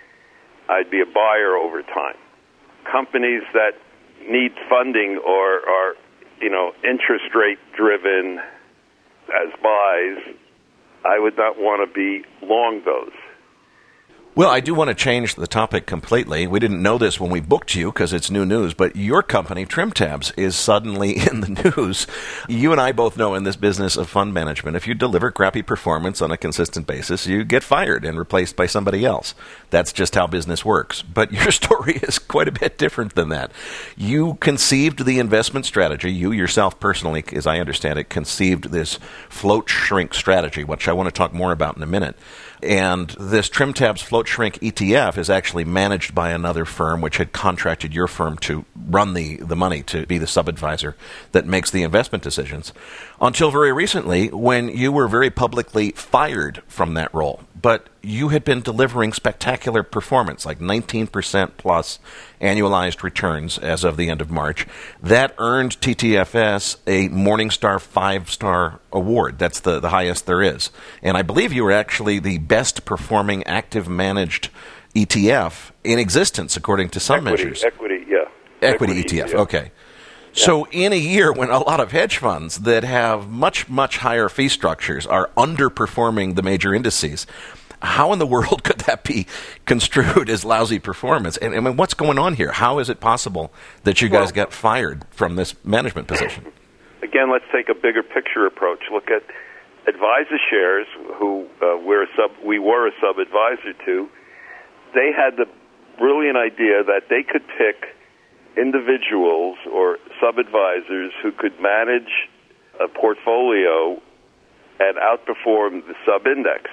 Speaker 4: I'd be a buyer over time. Companies that need funding or are, interest rate driven as buys, I would not want to be long those.
Speaker 2: Well, I do want to change the topic completely. We didn't know this when we booked you because it's new news, but your company, TrimTabs, is suddenly in the news. You and I both know in this business of fund management, if you deliver crappy performance on a consistent basis, you get fired and replaced by somebody else. That's just how business works. But your story is quite a bit different than that. You conceived the investment strategy. You yourself personally, as I understand it, conceived this float shrink strategy, which I want to talk more about in a minute. And this TrimTabs Float Shrink ETF is actually managed by another firm which had contracted your firm to run the money, to be the sub-advisor that makes the investment decisions, until very recently when you were very publicly fired from that role. But you had been delivering spectacular performance, like 19% plus annualized returns as of the end of March. That earned TTFS a Morningstar 5-star award. That's the highest there is. And I believe you were actually the best performing active managed ETF in existence, according to some measures.
Speaker 4: Equity
Speaker 2: ETF,
Speaker 4: yeah.
Speaker 2: Okay. So in a year when a lot of hedge funds that have much, much higher fee structures are underperforming the major indices, how in the world could that be construed as lousy performance? And I mean, what's going on here? How is it possible that you guys got fired from this management position?
Speaker 4: Again, let's take a bigger picture approach. Look at AdvisorShares, who we were a sub-advisor to. They had the brilliant idea that they could pick individuals or sub-advisors who could manage a portfolio and outperform the sub-index.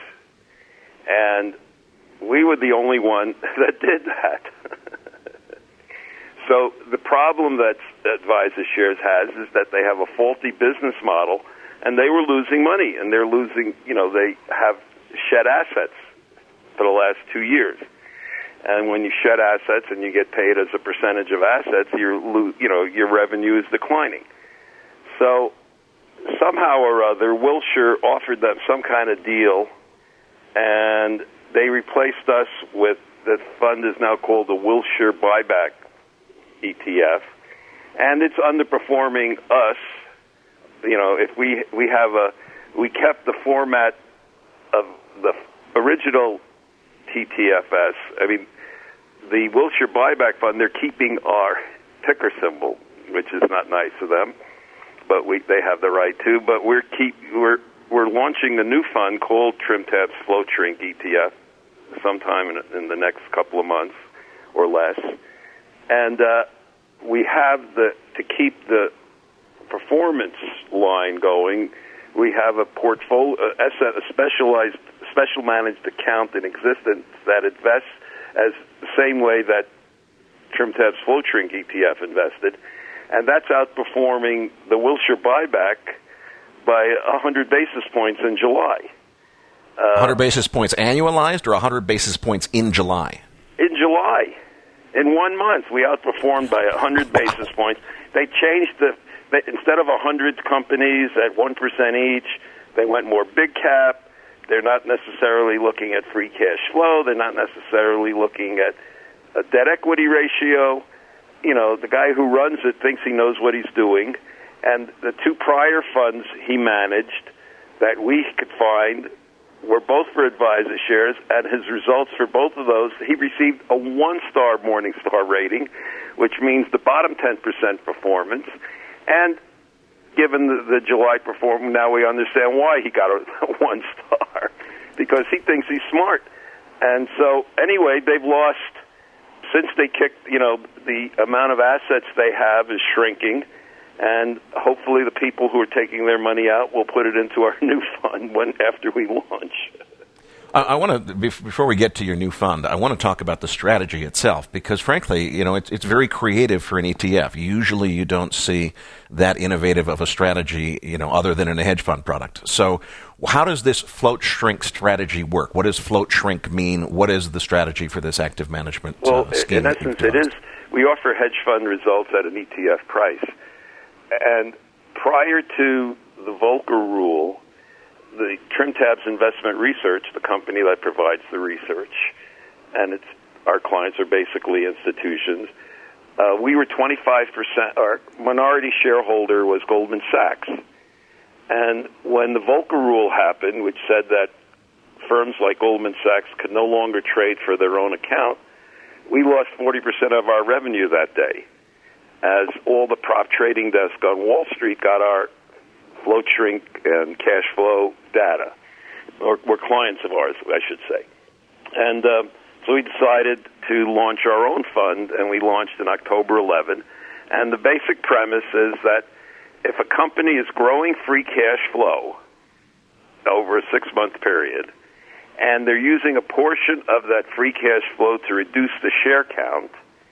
Speaker 4: And we were the only one that did that. So the problem that AdvisorShares has is that they have a faulty business model, and they were losing money, and they're losing, they have shed assets for the last 2 years. And when you shed assets and you get paid as a percentage of assets, your revenue is declining. So somehow or other, Wilshire offered them some kind of deal, and they replaced us with the fund is now called the Wilshire Buyback ETF, and it's underperforming us. You know, if we kept the format of the original TTFS. I mean, the Wilshire Buyback Fund, they're keeping our ticker symbol, which is not nice of them, but they have the right to. But we're launching a new fund called TrimTabs Float Shrink ETF sometime in the next couple of months or less, and we have to keep the performance line going. We have a portfolio, a special managed account in existence that invests as the same way that TrimTabs Float Shrink ETF invested, and that's outperforming the Wilshire Buyback by 100 basis points in July.
Speaker 2: 100 basis points annualized or 100 basis points in July?
Speaker 4: In July. In 1 month, we outperformed by 100 basis points. They changed instead of 100 companies at 1% each, they went more big cap. They're not necessarily looking at free cash flow. They're not necessarily looking at a debt equity ratio. You know, the guy who runs it thinks he knows what he's doing. And the two prior funds he managed that we could find were both for advisor shares, and his results for both of those, he received a 1-star Morningstar rating, which means the bottom 10% performance. And given the July performance, now we understand why he got a 1-star, because he thinks he's smart. And so, anyway, they've lost, since they kicked, the amount of assets they have is shrinking, and hopefully the people who are taking their money out will put it into our new fund after we launch.
Speaker 2: I want to, before we get to your new fund, I want to talk about the strategy itself, because frankly, it's very creative for an ETF. Usually you don't see that innovative of a strategy, other than in a hedge fund product. So how does this float shrink strategy work? What does float shrink mean? What is the strategy for this active management scheme?
Speaker 4: In essence, we offer hedge fund results at an ETF price. And prior to the Volcker rule, the TrimTabs Investment Research, the company that provides the research, and our clients are basically institutions, we were 25%, our minority shareholder was Goldman Sachs. And when the Volcker rule happened, which said that firms like Goldman Sachs could no longer trade for their own account, we lost 40% of our revenue that day, as all the prop trading desk on Wall Street got our float shrink and cash flow data, or were clients of ours, I should say. And so we decided to launch our own fund, and we launched in October 11. And the basic premise is that if a company is growing free cash flow over a 6-month period, and they're using a portion of that free cash flow to reduce the share count,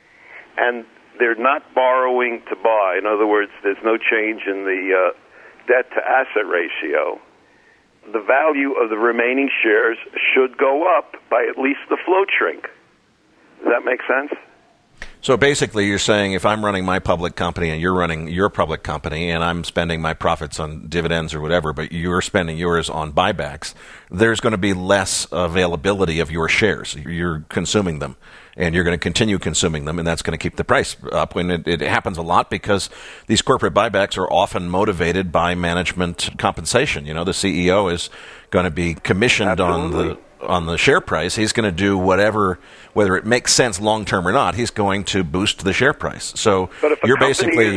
Speaker 4: and they're not borrowing to buy, in other words, there's no change in the debt-to-asset ratio, the value of the remaining shares should go up by at least the float shrink. Does that make sense?
Speaker 2: So basically you're saying if I'm running my public company and you're running your public company and I'm spending my profits on dividends or whatever, but you're spending yours on buybacks, there's going to be less availability of your shares. You're consuming them, and you're going to continue consuming them, and that's going to keep the price up. And it happens a lot because these corporate buybacks are often motivated by management compensation. The CEO is going to be commissioned on the share price. He's going to do whatever, whether it makes sense long term or not. He's going to boost the share price. So you're basically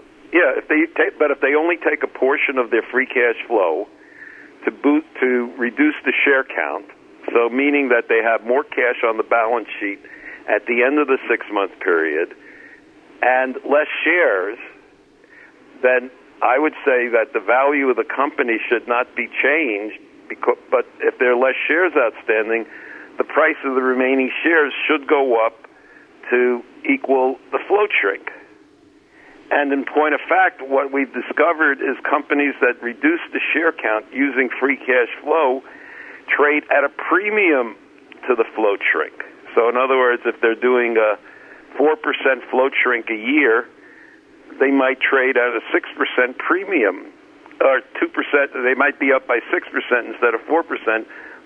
Speaker 4: if they only take a portion of their free cash flow to reduce the share count, so meaning that they have more cash on the balance sheet at the end of the 6-month period and less shares, then I would say that the value of the company should not be changed. But if there are less shares outstanding, the price of the remaining shares should go up to equal the float shrink. And in point of fact, what we've discovered is companies that reduce the share count using free cash flow trade at a premium to the float shrink. So in other words, if they're doing a 4% float shrink a year, they might trade at a 6% premium, or 2%, they might be up by 6% instead of 4%,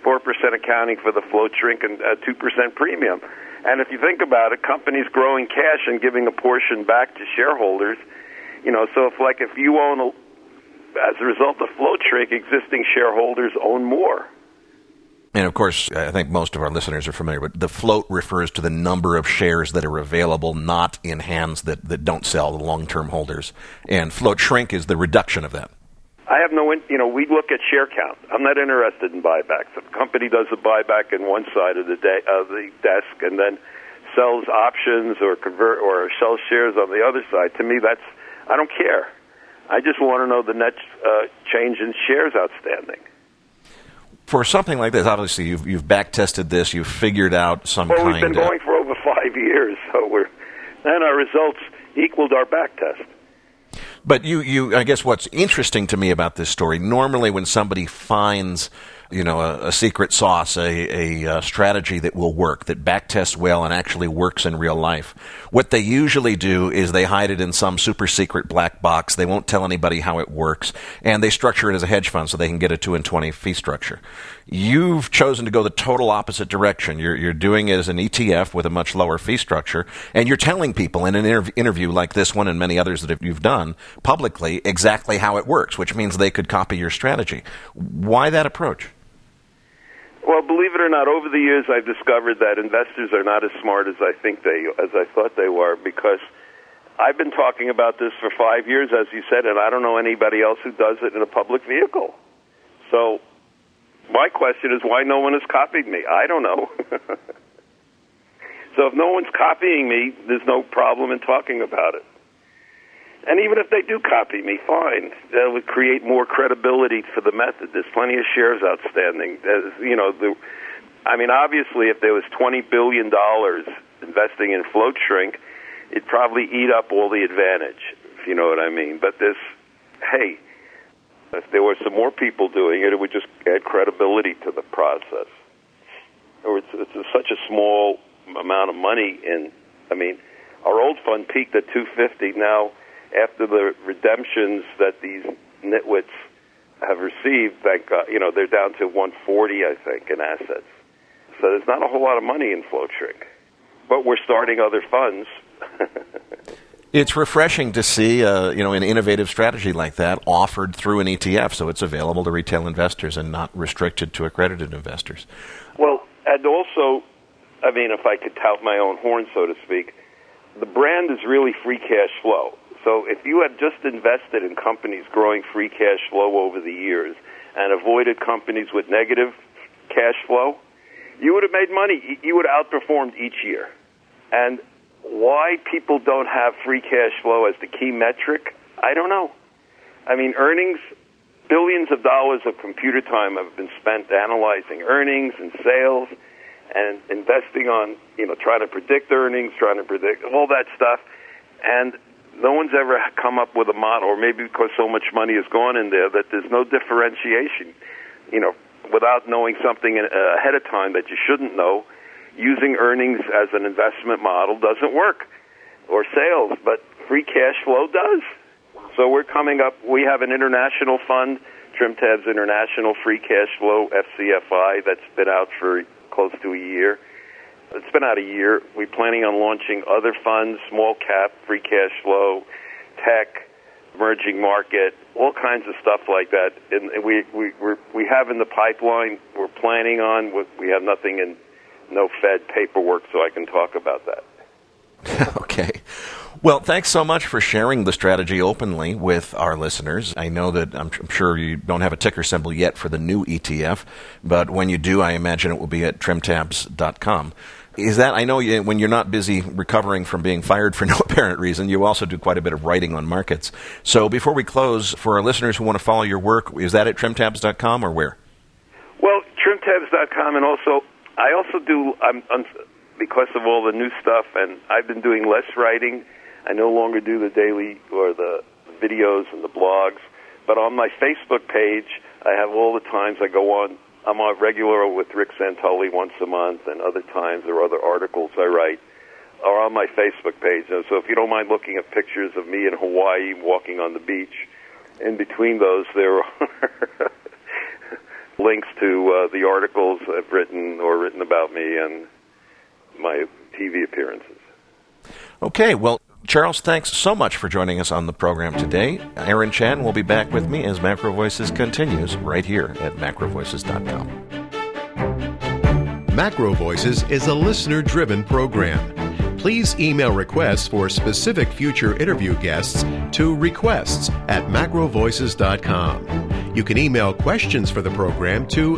Speaker 4: 4% accounting for the float shrink, and 2% premium. And if you think about it, companies growing cash and giving a portion back to shareholders, so if you own, as a result of float shrink, existing shareholders own more.
Speaker 2: And, of course, I think most of our listeners are familiar, but the float refers to the number of shares that are available, not in hands that don't sell, the long-term holders. And float shrink is the reduction of that.
Speaker 4: I have we look at share count. I'm not interested in buybacks. If a company does a buyback on one side of the desk and then sells options or sells shares on the other side, to me, I don't care. I just want to know the net change in shares outstanding.
Speaker 2: For something like this, obviously you've back-tested this, you've figured out some kind of...
Speaker 4: Well, we've been going for over 5 years, and our results equaled our back test.
Speaker 2: But I guess what's interesting to me about this story, normally when somebody finds, a secret sauce, a strategy that will work, that backtests well and actually works in real life, what they usually do is they hide it in some super secret black box. They won't tell anybody how it works, and they structure it as a hedge fund so they can get a 2-in-20 fee structure. You've chosen to go the total opposite direction. You're doing it as an ETF with a much lower fee structure, and you're telling people in an interview like this one and many others that you've done publicly exactly how it works, which means they could copy your strategy. Why that approach?
Speaker 4: Well, believe it or not, over the years I've discovered that investors are not as smart as I thought they were, because I've been talking about this for 5 years, as you said, and I don't know anybody else who does it in a public vehicle. So my question is why no one has copied me. I don't know. So if no one's copying me, there's no problem in talking about it. And even if they do copy me, fine. That would create more credibility for the method. There's plenty of shares outstanding. Obviously, if there was $20 billion investing in float shrink, it'd probably eat up all the advantage, if you know what I mean. But if there were some more people doing it, it would just add credibility to the process. It's such a small amount of money. Our old fund peaked at $250. Now, after the redemptions that these nitwits have received, thank God, they're down to $140, I think, in assets. So there's not a whole lot of money in float shrink. But we're starting other funds.
Speaker 2: It's refreshing to see, an innovative strategy like that offered through an ETF, so it's available to retail investors and not restricted to accredited investors.
Speaker 4: Well, and also, if I could tout my own horn, so to speak, the brand is really free cash flow. So if you had just invested in companies growing free cash flow over the years and avoided companies with negative cash flow, you would have made money. You would have outperformed each year. And why people don't have free cash flow as the key metric, I don't know. Earnings, billions of dollars of computer time have been spent analyzing earnings and sales and investing on, trying to predict earnings, trying to predict all that stuff. And no one's ever come up with a model, or maybe because so much money has gone in there that there's no differentiation. Without knowing something ahead of time that you shouldn't know, using earnings as an investment model doesn't work, or sales, but free cash flow does. So we're coming up, we have an international fund, TrimTabs International Free Cash Flow, FCFI, that's been out for close to a year. It's been out a year. We're planning on launching other funds, small cap, free cash flow, tech, emerging market, all kinds of stuff like that. And we have in the pipeline. We're planning on. We have nothing in, no Fed paperwork, so I can talk about that.
Speaker 2: Okay. Well, thanks so much for sharing the strategy openly with our listeners. I know that I'm sure you don't have a ticker symbol yet for the new ETF, but when you do, I imagine it will be at trimtabs.com. Is that, I know when you're not busy recovering from being fired for no apparent reason, you also do quite a bit of writing on markets. So before we close, for our listeners who want to follow your work, is that at trimtabs.com or where?
Speaker 4: Well, trimtabs.com, and also, I also do, because of all the new stuff, and I've been doing less writing. I no longer do the daily or the videos and the blogs, but on my Facebook page, I have all the times I go on. I'm on regular with Rick Santulli once a month, and other times there are other articles I write are on my Facebook page. So if you don't mind looking at pictures of me in Hawaii walking on the beach, in between those there are links to the articles I've written or written about me and my TV appearances.
Speaker 2: Okay, well, Charles, thanks so much for joining us on the program today. Aaron Chan will be back with me as Macro Voices continues right here at macrovoices.com.
Speaker 1: Macro Voices is a listener-driven program. Please email requests for specific future interview guests to requests@macrovoices.com. You can email questions for the program to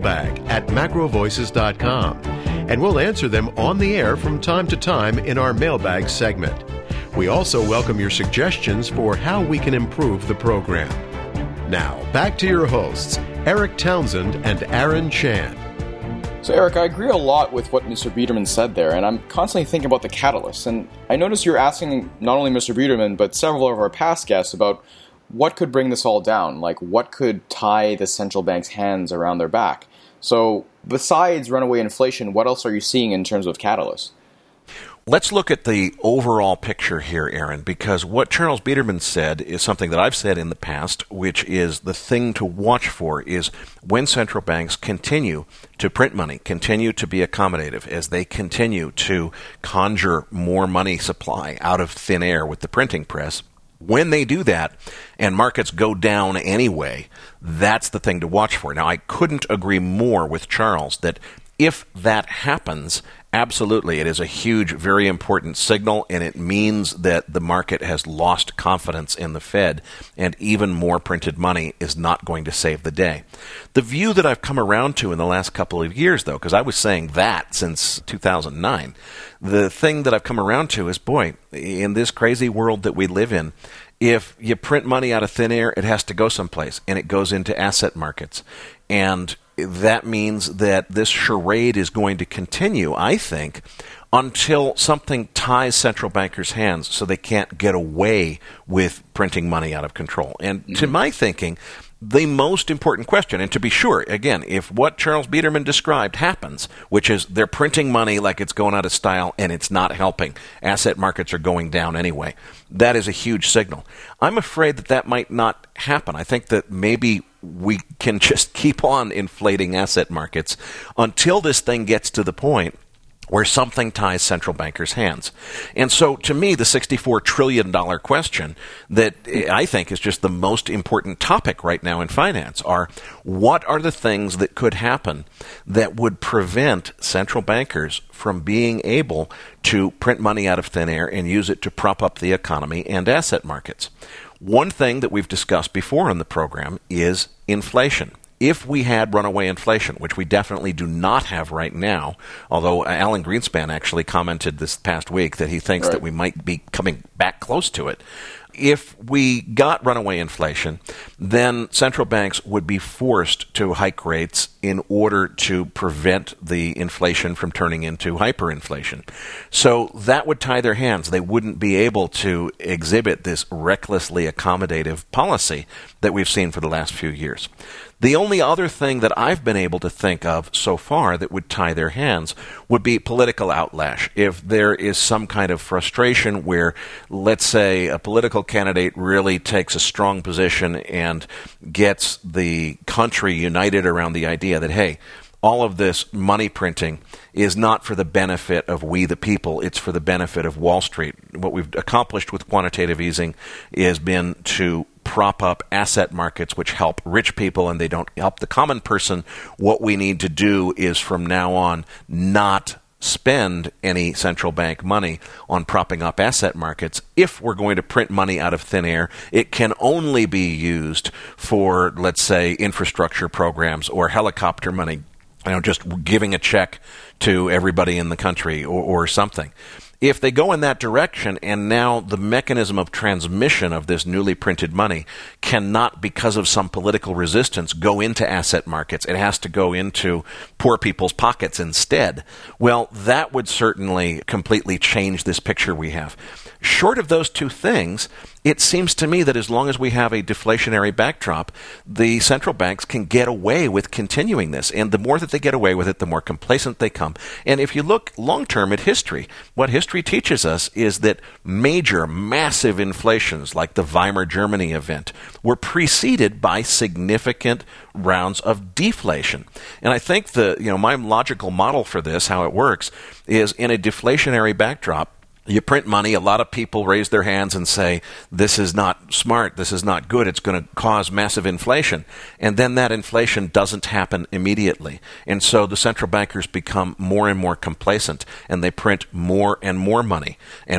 Speaker 1: mailbag@macrovoices.com, and we'll answer them on the air from time to time in our mailbag segment. We also welcome your suggestions for how we can improve the program. Now, back to your hosts, Eric Townsend and Aaron Chan.
Speaker 3: So, Eric, I agree a lot with what Mr. Biederman said there, and I'm constantly thinking about the catalyst. And I noticed you're asking not only Mr. Biederman, but several of our past guests about what could bring this all down, like what could tie the central bank's hands around their back. So, besides runaway inflation, what else are you seeing in terms of catalysts?
Speaker 2: Let's look at the overall picture here, Aaron, because what Charles Biederman said is something that I've said in the past, which is the thing to watch for is when central banks continue to print money, continue to be accommodative, as they continue to conjure more money supply out of thin air with the printing press. When they do that and markets go down anyway, that's the thing to watch for. Now, I couldn't agree more with Charles that if that happens, absolutely, it is a huge, very important signal, and it means that the market has lost confidence in the Fed, and even more printed money is not going to save the day. The view that I've come around to in the last couple of years, though, because I was saying that since 2009, the thing that I've come around to is, boy, in this crazy world that we live in, if you print money out of thin air, it has to go someplace, and it goes into asset markets. And that means that this charade is going to continue, I think, until something ties central bankers' hands so they can't get away with printing money out of control. And to my thinking, the most important question, and to be sure, again, if what Charles Biederman described happens, which is they're printing money like it's going out of style and it's not helping, asset markets are going down anyway, that is a huge signal. I'm afraid that that might not happen. I think that maybe we can just keep on inflating asset markets until this thing gets to the point where something ties central bankers' hands. And so, to me, the $64 trillion question that I think is just the most important topic right now in finance are what are the things that could happen that would prevent central bankers from being able to print money out of thin air and use it to prop up the economy and asset markets. One thing that we've discussed before on the program is inflation. If we had runaway inflation, which we definitely do not have right now, although Alan Greenspan actually commented this past week that he thinks that we might be coming back close to it. If we got runaway inflation, then central banks would be forced to hike rates in order to prevent the inflation from turning into hyperinflation. So that would tie their hands. They wouldn't be able to exhibit this recklessly accommodative policy that we've seen for the last few years. The only other thing that I've been able to think of so far that would tie their hands would be political outlash. If there is some kind of frustration where, let's say, a political candidate really takes a strong position and gets the country united around the idea that, hey, all of this money printing is not for the benefit of we the people, it's for the benefit of Wall Street. What we've accomplished with quantitative easing has been to prop up asset markets which help rich people and they don't help the common person. What we need to do is from now on not spend any central bank money on propping up asset markets. If we're going to print money out of thin air, it can only be used for, let's say, infrastructure programs or helicopter money, just giving a check to everybody in the country or something. If they go in that direction and now the mechanism of transmission of this newly printed money cannot, because of some political resistance, go into asset markets, it has to go into poor people's pockets instead, well, that would certainly completely change this picture we have. Short of those two things, it seems to me that as long as we have a deflationary backdrop, the central banks can get away with continuing this. And the more that they get away with it, the more complacent they come. And if you look long-term at history, what history teaches us is that major, massive inflations like the Weimar Germany event were preceded by significant rounds of deflation. And I think my logical model for this, how it works, is in a deflationary backdrop, you print money, a lot of people raise their hands and say, this is not smart, this is not good, it's going to cause massive inflation. And then that inflation doesn't happen immediately. And so the central bankers become more and more complacent, and they print more and more money, as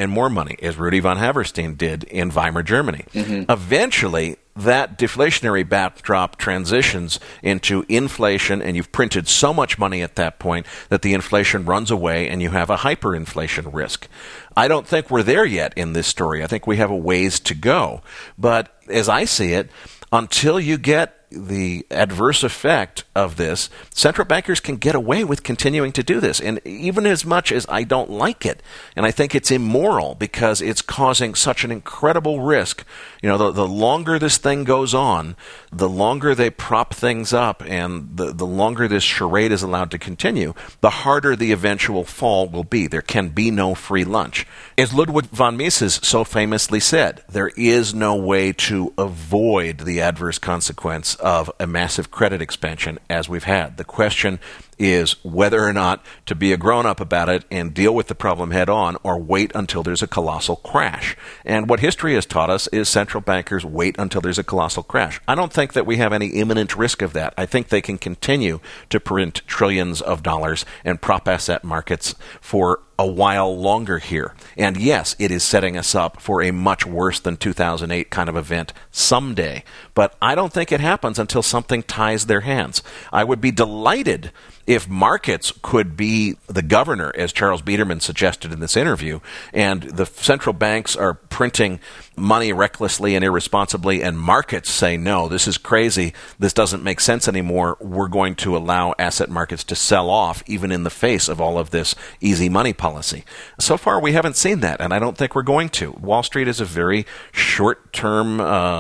Speaker 2: Rudy von Haverstein did in Weimar Germany. Mm-hmm. Eventually, that deflationary backdrop transitions into inflation, and you've printed so much money at that point that the inflation runs away and you have a hyperinflation risk. I don't think we're there yet in this story. I think we have a ways to go. But as I see it, until you get the adverse effect of this, central bankers can get away with continuing to do this. And even as much as I don't like it, and I think it's immoral because it's causing such an incredible risk, the longer this thing goes on, the longer they prop things up and the longer this charade is allowed to continue, the harder the eventual fall will be. There can be no free lunch. As Ludwig von Mises so famously said, there is no way to avoid the adverse consequence of a massive credit expansion as we've had. The question is whether or not to be a grown-up about it and deal with the problem head-on, or wait until there's a colossal crash. And what history has taught us is central bankers wait until there's a colossal crash. I don't think that we have any imminent risk of that. I think they can continue to print trillions of dollars and prop asset markets for a while longer here. And yes, it is setting us up for a much worse than 2008 kind of event someday. But I don't think it happens until something ties their hands. I would be delighted if markets could be the governor, as Charles Biederman suggested in this interview, and the central banks are printing money recklessly and irresponsibly, and markets say, no, this is crazy, this doesn't make sense anymore, we're going to allow asset markets to sell off even in the face of all of this easy money policy. So far, we haven't seen that, and I don't think we're going to. Wall Street is a very short-term,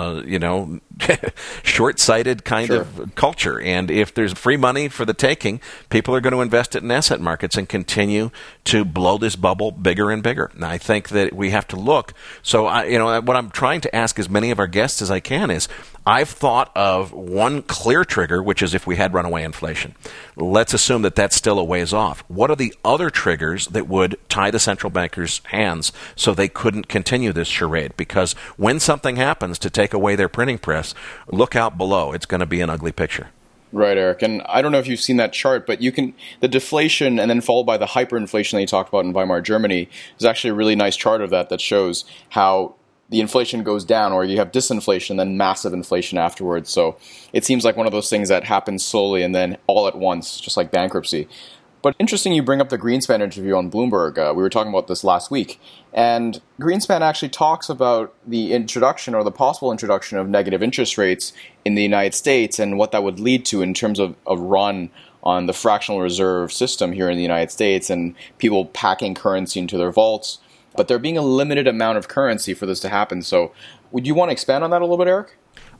Speaker 2: short-sighted kind of culture, and if there's free money for the taking, people are going to invest it in asset markets and continue to blow this bubble bigger and bigger. And I think that we have to look. So, what I'm trying to ask as many of our guests as I can is, I've thought of one clear trigger, which is if we had runaway inflation. Let's assume that that's still a ways off. What are the other triggers that would tie the central bankers' hands so they couldn't continue this charade? Because when something happens to take away their printing press, look out below. It's going to be an ugly picture.
Speaker 3: Right, Eric. And I don't know if you've seen that chart, but the deflation and then followed by the hyperinflation that you talked about in Weimar Germany is actually a really nice chart of that shows how the inflation goes down, or you have disinflation, then massive inflation afterwards. So it seems like one of those things that happens slowly and then all at once, just like bankruptcy. But interesting you bring up the Greenspan interview on Bloomberg. We were talking about this last week. And Greenspan actually talks about the introduction or the possible introduction of negative interest rates in the United States and what that would lead to in terms of a run on the fractional reserve system here in the United States and people packing currency into their vaults. But there being a limited amount of currency for this to happen. So would you want to expand on that a little bit, Eric?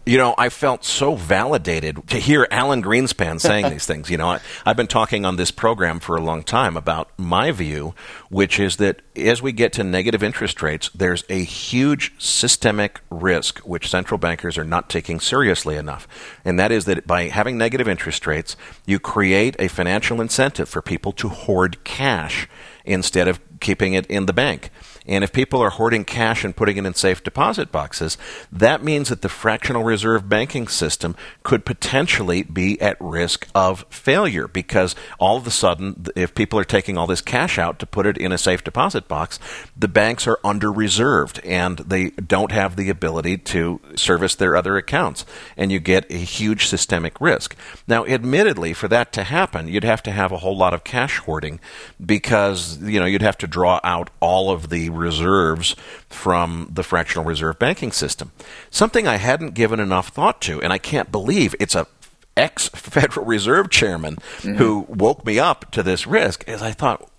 Speaker 2: I felt so validated to hear Alan Greenspan saying these things. I've been talking on this program for a long time about my view, which is that as we get to negative interest rates, there's a huge systemic risk which central bankers are not taking seriously enough. And that is that by having negative interest rates, you create a financial incentive for people to hoard cash instead of keeping it in the bank. And if people are hoarding cash and putting it in safe deposit boxes, that means that the fractional reserve banking system could potentially be at risk of failure, because all of a sudden, if people are taking all this cash out to put it in a safe deposit box, the banks are under-reserved and they don't have the ability to service their other accounts, and you get a huge systemic risk. Now, admittedly, for that to happen, you'd have to have a whole lot of cash hoarding, because you'd have to draw out all of the reserves from the fractional reserve banking system. Something I hadn't given enough thought to, and I can't believe it's a ex-Federal Reserve chairman who woke me up to this risk, is I thought,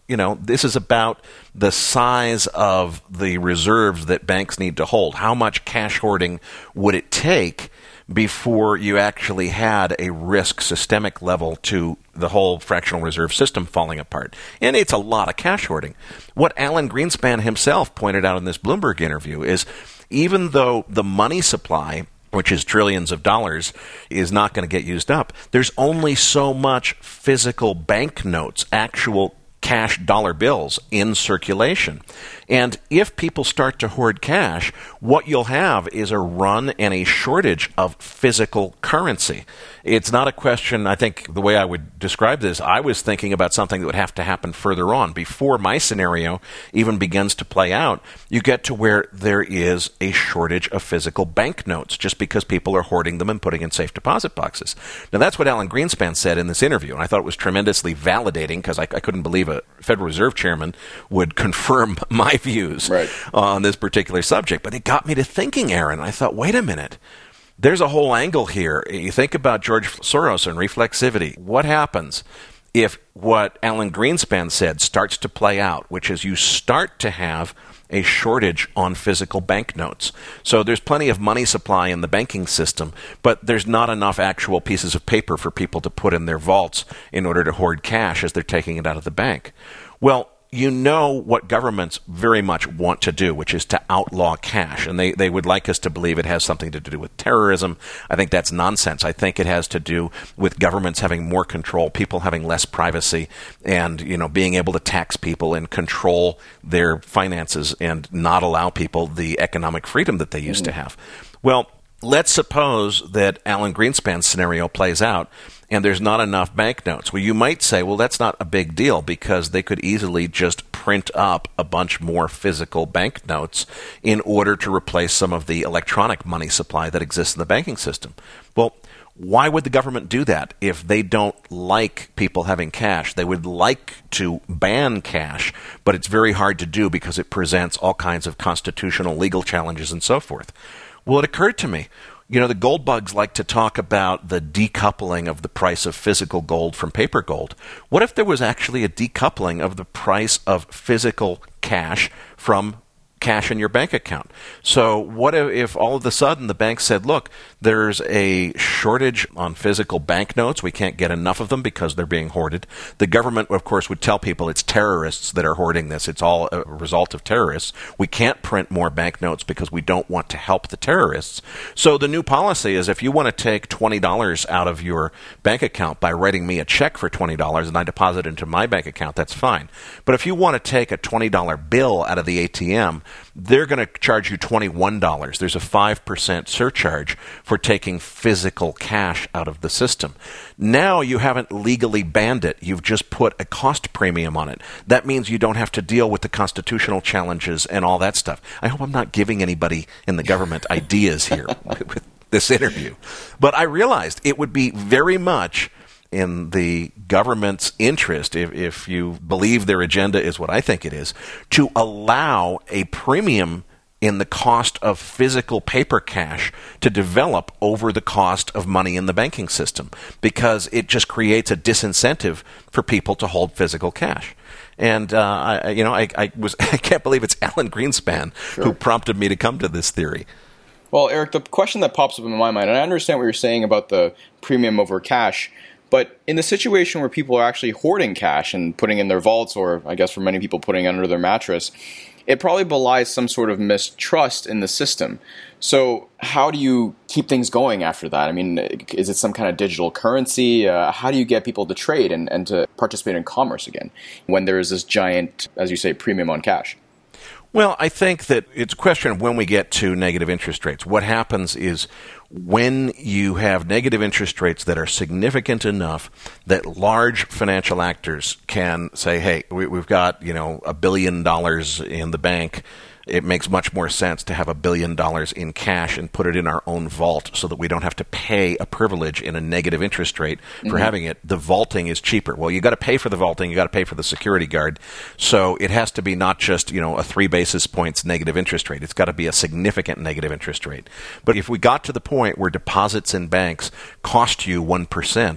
Speaker 2: this is about the size of the reserves that banks need to hold. How much cash hoarding would it take before you actually had a risk systemic level to the whole fractional reserve system falling apart? And it's a lot of cash hoarding. What Alan Greenspan himself pointed out in this Bloomberg interview is even though the money supply, which is trillions of dollars, is not going to get used up, there's only so much physical banknotes, actual cash dollar bills in circulation. And if people start to hoard cash, what you'll have is a run and a shortage of physical currency. It's not a question, I think the way I would describe this, I was thinking about something that would have to happen further on. Before my scenario even begins to play out, you get to where there is a shortage of physical banknotes just because people are hoarding them and putting in safe deposit boxes. Now, that's what Alan Greenspan said in this interview, and I thought it was tremendously validating because I couldn't believe a Federal Reserve chairman would confirm my views on this particular subject. But it got me to thinking, Aaron. I thought, wait a minute. There's a whole angle here. You think about George Soros and reflexivity. What happens if what Alan Greenspan said starts to play out, which is you start to have a shortage on physical banknotes? So there's plenty of money supply in the banking system, but there's not enough actual pieces of paper for people to put in their vaults in order to hoard cash as they're taking it out of the bank. Well, you know what governments very much want to do, which is to outlaw cash. And they would like us to believe it has something to do with terrorism. I think that's nonsense. I think it has to do with governments having more control, people having less privacy, and being able to tax people and control their finances and not allow people the economic freedom that they used to have. Well, let's suppose that Alan Greenspan's scenario plays out and there's not enough banknotes. Well, you might say, well, that's not a big deal because they could easily just print up a bunch more physical banknotes in order to replace some of the electronic money supply that exists in the banking system. Well, why would the government do that if they don't like people having cash? They would like to ban cash, but it's very hard to do because it presents all kinds of constitutional legal challenges and so forth. Well, it occurred to me, the gold bugs like to talk about the decoupling of the price of physical gold from paper gold. What if there was actually a decoupling of the price of physical cash from cash in your bank account? So what if all of a sudden the bank said, look, there's a shortage on physical banknotes. We can't get enough of them because they're being hoarded. The government, of course, would tell people it's terrorists that are hoarding this. It's all a result of terrorists. We can't print more banknotes because we don't want to help the terrorists. So the new policy is if you want to take $20 out of your bank account by writing me a check for $20 and I deposit it into my bank account, that's fine. But if you want to take a $20 bill out of the ATM, they're going to charge you $21. There's a 5% surcharge for taking physical cash out of the system. Now you haven't legally banned it. You've just put a cost premium on it. That means you don't have to deal with the constitutional challenges and all that stuff. I hope I'm not giving anybody in the government ideas here with this interview. But I realized it would be very much in the government's interest, if you believe their agenda is what I think it is, to allow a premium in the cost of physical paper cash to develop over the cost of money in the banking system, because it just creates a disincentive for people to hold physical cash. And I can't believe it's Alan Greenspan who prompted me to come to this theory.
Speaker 3: Well, Eric, the question that pops up in my mind, and I understand what you're saying about the premium over cash, but in the situation where people are actually hoarding cash and putting in their vaults, or I guess for many people putting it under their mattress, it probably belies some sort of mistrust in the system. So how do you keep things going after that? I mean, is it some kind of digital currency? How do you get people to trade and to participate in commerce again when there is this giant, as you say, premium on cash?
Speaker 2: Well, I think that it's a question of when we get to negative interest rates. What happens is when you have negative interest rates that are significant enough that large financial actors can say, hey, we've got, $1 billion in the bank. It makes much more sense to have $1 billion in cash and put it in our own vault so that we don't have to pay a privilege in a negative interest rate for having it. The vaulting is cheaper. Well, you got to pay for the vaulting. You got to pay for the security guard. So it has to be not just, a 3 basis points negative interest rate. It's got to be a significant negative interest rate. But if we got to the point where deposits in banks cost you 1%,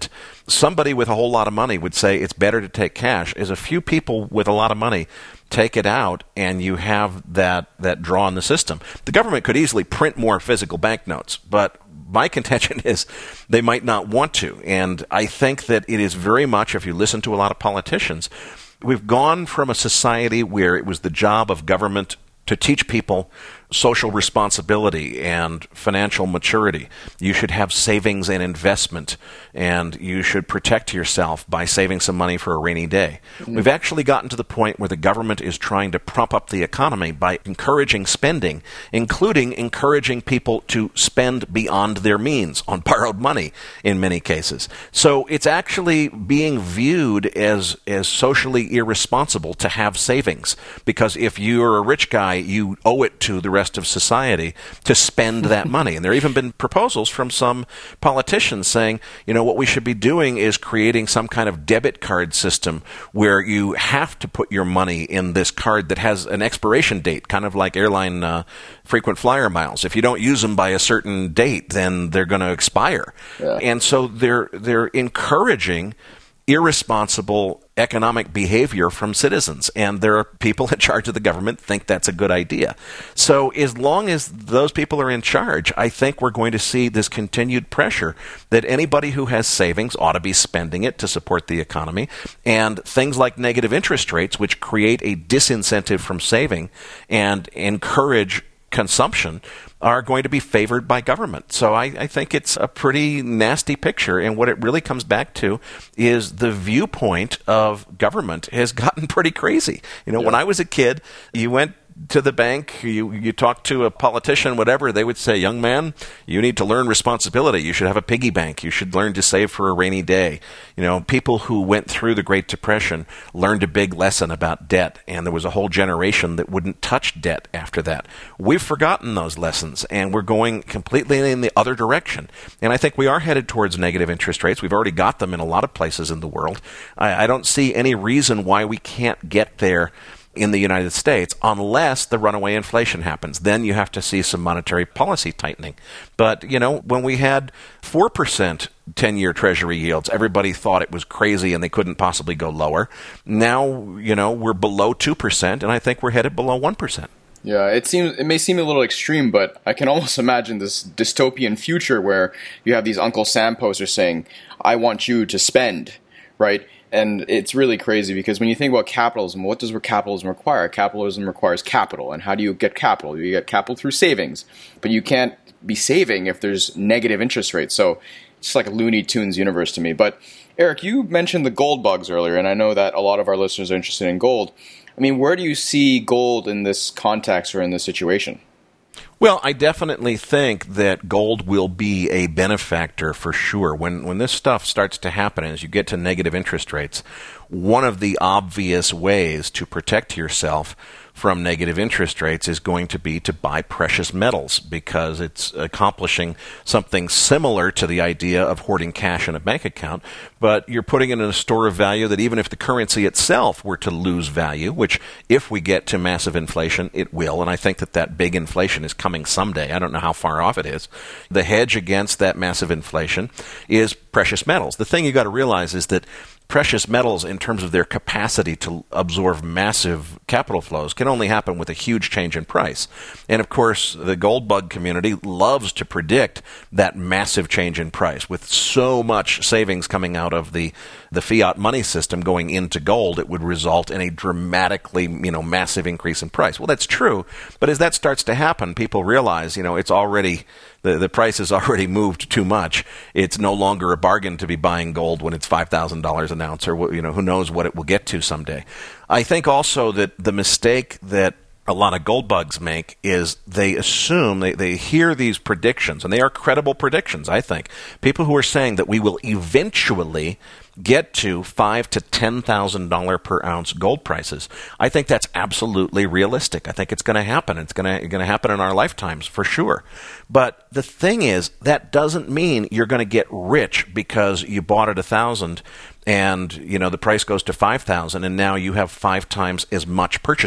Speaker 2: somebody with a whole lot of money would say it's better to take cash. As a few people with a lot of money take it out, and you have that draw in the system. The government could easily print more physical banknotes, but my contention is they might not want to. And I think that it is very much, if you listen to a lot of politicians, we've gone from a society where it was the job of government to teach people social responsibility and financial maturity. You should have savings and investment, and you should protect yourself by saving some money for a rainy day. Mm-hmm. We've actually gotten to the point where the government is trying to prop up the economy by encouraging spending, including encouraging people to spend beyond their means on borrowed money in many cases. So it's actually being viewed as socially irresponsible to have savings, because if you're a rich guy, you owe it to the rest of society to spend that money. And there have even been proposals from some politicians saying, what we should be doing is creating some kind of debit card system where you have to put your money in this card that has an expiration date, kind of like airline frequent flyer miles. If you don't use them by a certain date, then they're going to expire. Yeah. And so they're encouraging irresponsible economic behavior from citizens, and there are people in charge of the government think that's a good idea. So as long as those people are in charge, I think we're going to see this continued pressure that anybody who has savings ought to be spending it to support the economy, and things like negative interest rates, which create a disincentive from saving and encourage consumption, are going to be favored by government. So I think it's a pretty nasty picture, and what it really comes back to is the viewpoint of government has gotten pretty crazy. When I was a kid, you went to the bank, you talk to a politician, whatever, they would say, young man, you need to learn responsibility. You should have a piggy bank. You should learn to save for a rainy day. People who went through the Great Depression learned a big lesson about debt, and there was a whole generation that wouldn't touch debt after that. We've forgotten those lessons, and we're going completely in the other direction. And I think we are headed towards negative interest rates. We've already got them in a lot of places in the world. I don't see any reason why we can't get there in the United States, unless the runaway inflation happens. Then you have to see some monetary policy tightening. But, when we had 4% 10-year Treasury yields, everybody thought it was crazy and they couldn't possibly go lower. Now, we're below 2%, and I think we're headed below 1%.
Speaker 3: Yeah, it may seem a little extreme, but I can almost imagine this dystopian future where you have these Uncle Sam posters saying, I want you to spend, right? And it's really crazy because when you think about capitalism, what does capitalism require? Capitalism requires capital. And how do you get capital? You get capital through savings. But you can't be saving if there's negative interest rates. So it's like a Looney Tunes universe to me. But Eric, you mentioned the gold bugs earlier, and I know that a lot of our listeners are interested in gold. I mean, where do you see gold in this context or in this situation?
Speaker 2: Well, I definitely think that gold will be a benefactor for sure. When this stuff starts to happen, as you get to negative interest rates, one of the obvious ways to protect yourself from negative interest rates is going to be to buy precious metals, because it's accomplishing something similar to the idea of hoarding cash in a bank account, but you're putting it in a store of value that even if the currency itself were to lose value, which if we get to massive inflation, it will, and I think that big inflation is coming someday. I don't know how far off it is. The hedge against that massive inflation is precious metals. The thing you got to realize is that precious metals, in terms of their capacity to absorb massive capital flows, can only happen with a huge change in price. And of course, the gold bug community loves to predict that massive change in price. With so much savings coming out of the fiat money system going into gold, it would result in a dramatically, massive increase in price. Well, that's true, but as that starts to happen, people realize, it's already the price has already moved too much. It's no longer a bargain to be buying gold when it's $5,000 an ounce, or who knows what it will get to someday. I think also that the mistake that a lot of gold bugs make is they assume, they hear these predictions, and they are credible predictions, I think. People who are saying that we will eventually get to $5,000 to $10,000 per ounce gold prices. I think that's absolutely realistic. I think it's going to happen. It's going to happen in our lifetimes for sure. But the thing is, that doesn't mean you're going to get rich because you bought at $1,000 and the price goes to $5,000 and now you have 5 times as much purchasing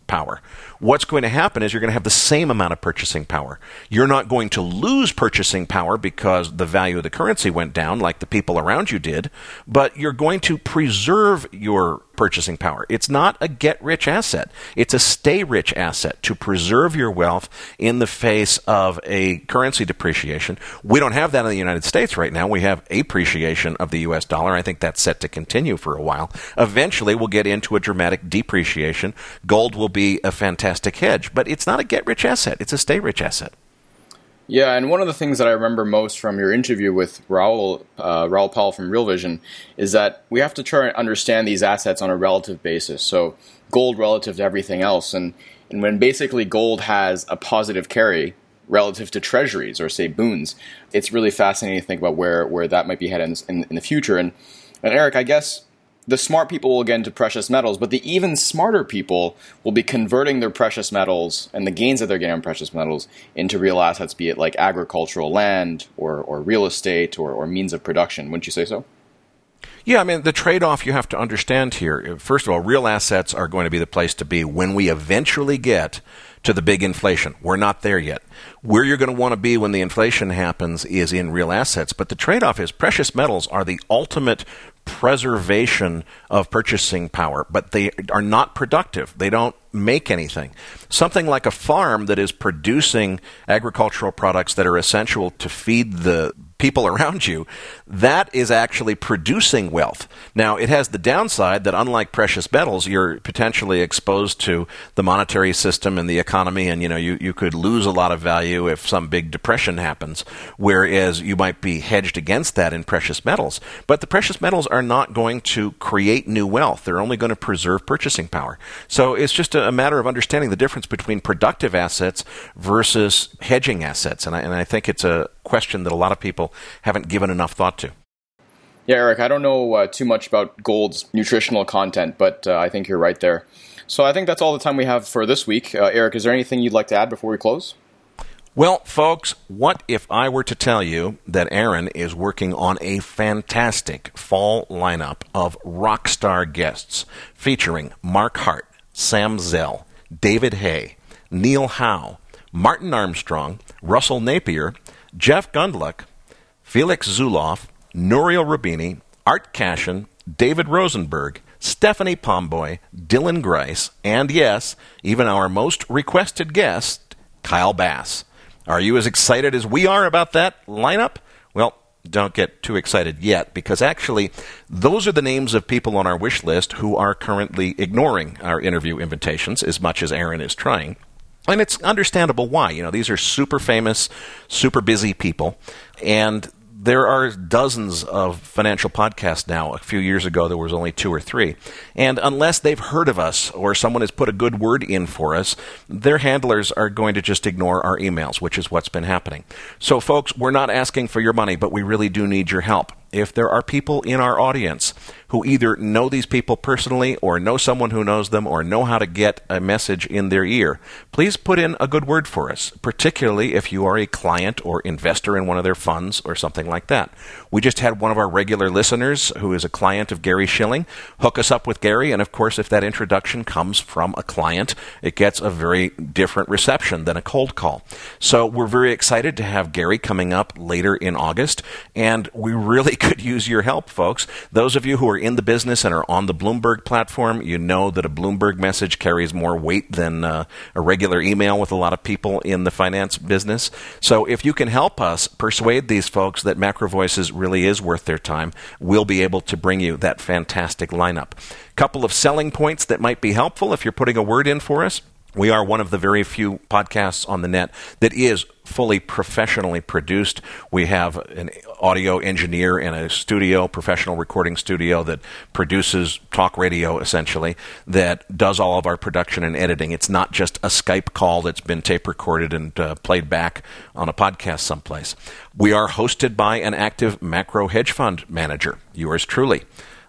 Speaker 2: power. What's going to happen is you're going to have the same amount of purchasing power. You're not going to lose purchasing power because the value of the currency went down like the people around you did, but you're going to preserve your purchasing power. It's not a get-rich asset. It's a stay-rich asset to preserve your wealth in the face of a currency depreciation. We don't have that in the United States right now. We have appreciation of the U.S. dollar. I think that's set to continue for a while. Eventually, we'll get into a dramatic depreciation. Gold will be a fantastic hedge, but it's not a get-rich asset. It's a stay-rich asset.
Speaker 3: Yeah, and one of the things that I remember most from your interview with Raoul Pal from Real Vision is that we have to try and understand these assets on a relative basis. So gold relative to everything else. And when basically gold has a positive carry relative to treasuries or, say, boons, it's really fascinating to think about where that might be headed in the future. And Eric, I guess the smart people will get into precious metals, but the even smarter people will be converting their precious metals and the gains that they're getting on precious metals into real assets, be it like agricultural land or real estate or means of production. Wouldn't you say so?
Speaker 2: Yeah, I mean, the trade-off you have to understand here, first of all, real assets are going to be the place to be when we eventually get to the big inflation. We're not there yet. Where you're going to want to be when the inflation happens is in real assets, but the trade-off is precious metals are the ultimate preservation of purchasing power, but they are not productive. They don't make anything. Something like a farm that is producing agricultural products that are essential to feed the people around you, that is actually producing wealth. Now, it has the downside that unlike precious metals, you're potentially exposed to the monetary system and the economy, and you could lose a lot of value if some big depression happens, whereas you might be hedged against that in precious metals. But the precious metals are not going to create new wealth. They're only going to preserve purchasing power. So it's just a matter of understanding the difference between productive assets versus hedging assets. And I think it's a question that a lot of people haven't given enough thought to.
Speaker 3: Yeah, Eric, I don't know too much about gold's nutritional content, but I think you're right there. So I think that's all the time we have for this week. Eric, is there anything you'd like to add before we close?
Speaker 2: Well, folks, what if I were to tell you that Aaron is working on a fantastic fall lineup of rock star guests featuring Mark Hart, Sam Zell, David Hay, Neil Howe, Martin Armstrong, Russell Napier, Jeff Gundlach, Felix Zuloff, Nouriel Roubini, Art Cashin, David Rosenberg, Stephanie Pomboy, Dylan Grice, and yes, even our most requested guest, Kyle Bass. Are you as excited as we are about that lineup? Well, don't get too excited yet, because actually, those are the names of people on our wish list who are currently ignoring our interview invitations as much as Aaron is trying. And it's understandable why. These are super famous, super busy people, and there are dozens of financial podcasts now. A few years ago, there was only 2 or 3. And unless they've heard of us or someone has put a good word in for us, their handlers are going to just ignore our emails, which is what's been happening. So, folks, we're not asking for your money, but we really do need your help. If there are people in our audience who either know these people personally or know someone who knows them or know how to get a message in their ear, please put in a good word for us, particularly if you are a client or investor in one of their funds or something like that. We just had one of our regular listeners who is a client of Gary Schilling hook us up with Gary, and of course, if that introduction comes from a client, it gets a very different reception than a cold call. So we're very excited to have Gary coming up later in August, and we really could use your help, folks. Those of you who are in the business and are on the Bloomberg platform, you know that a Bloomberg message carries more weight than a regular email with a lot of people in the finance business. So if you can help us persuade these folks that Macro Voices really is worth their time, we'll be able to bring you that fantastic lineup. Couple of selling points that might be helpful if you're putting a word in for us. We are one of the very few podcasts on the net that is fully professionally produced. We have an audio engineer in a studio, professional recording studio that produces talk radio, essentially, that does all of our production and editing. It's not just a Skype call that's been tape recorded and played back on a podcast someplace. We are hosted by an active macro hedge fund manager, yours truly.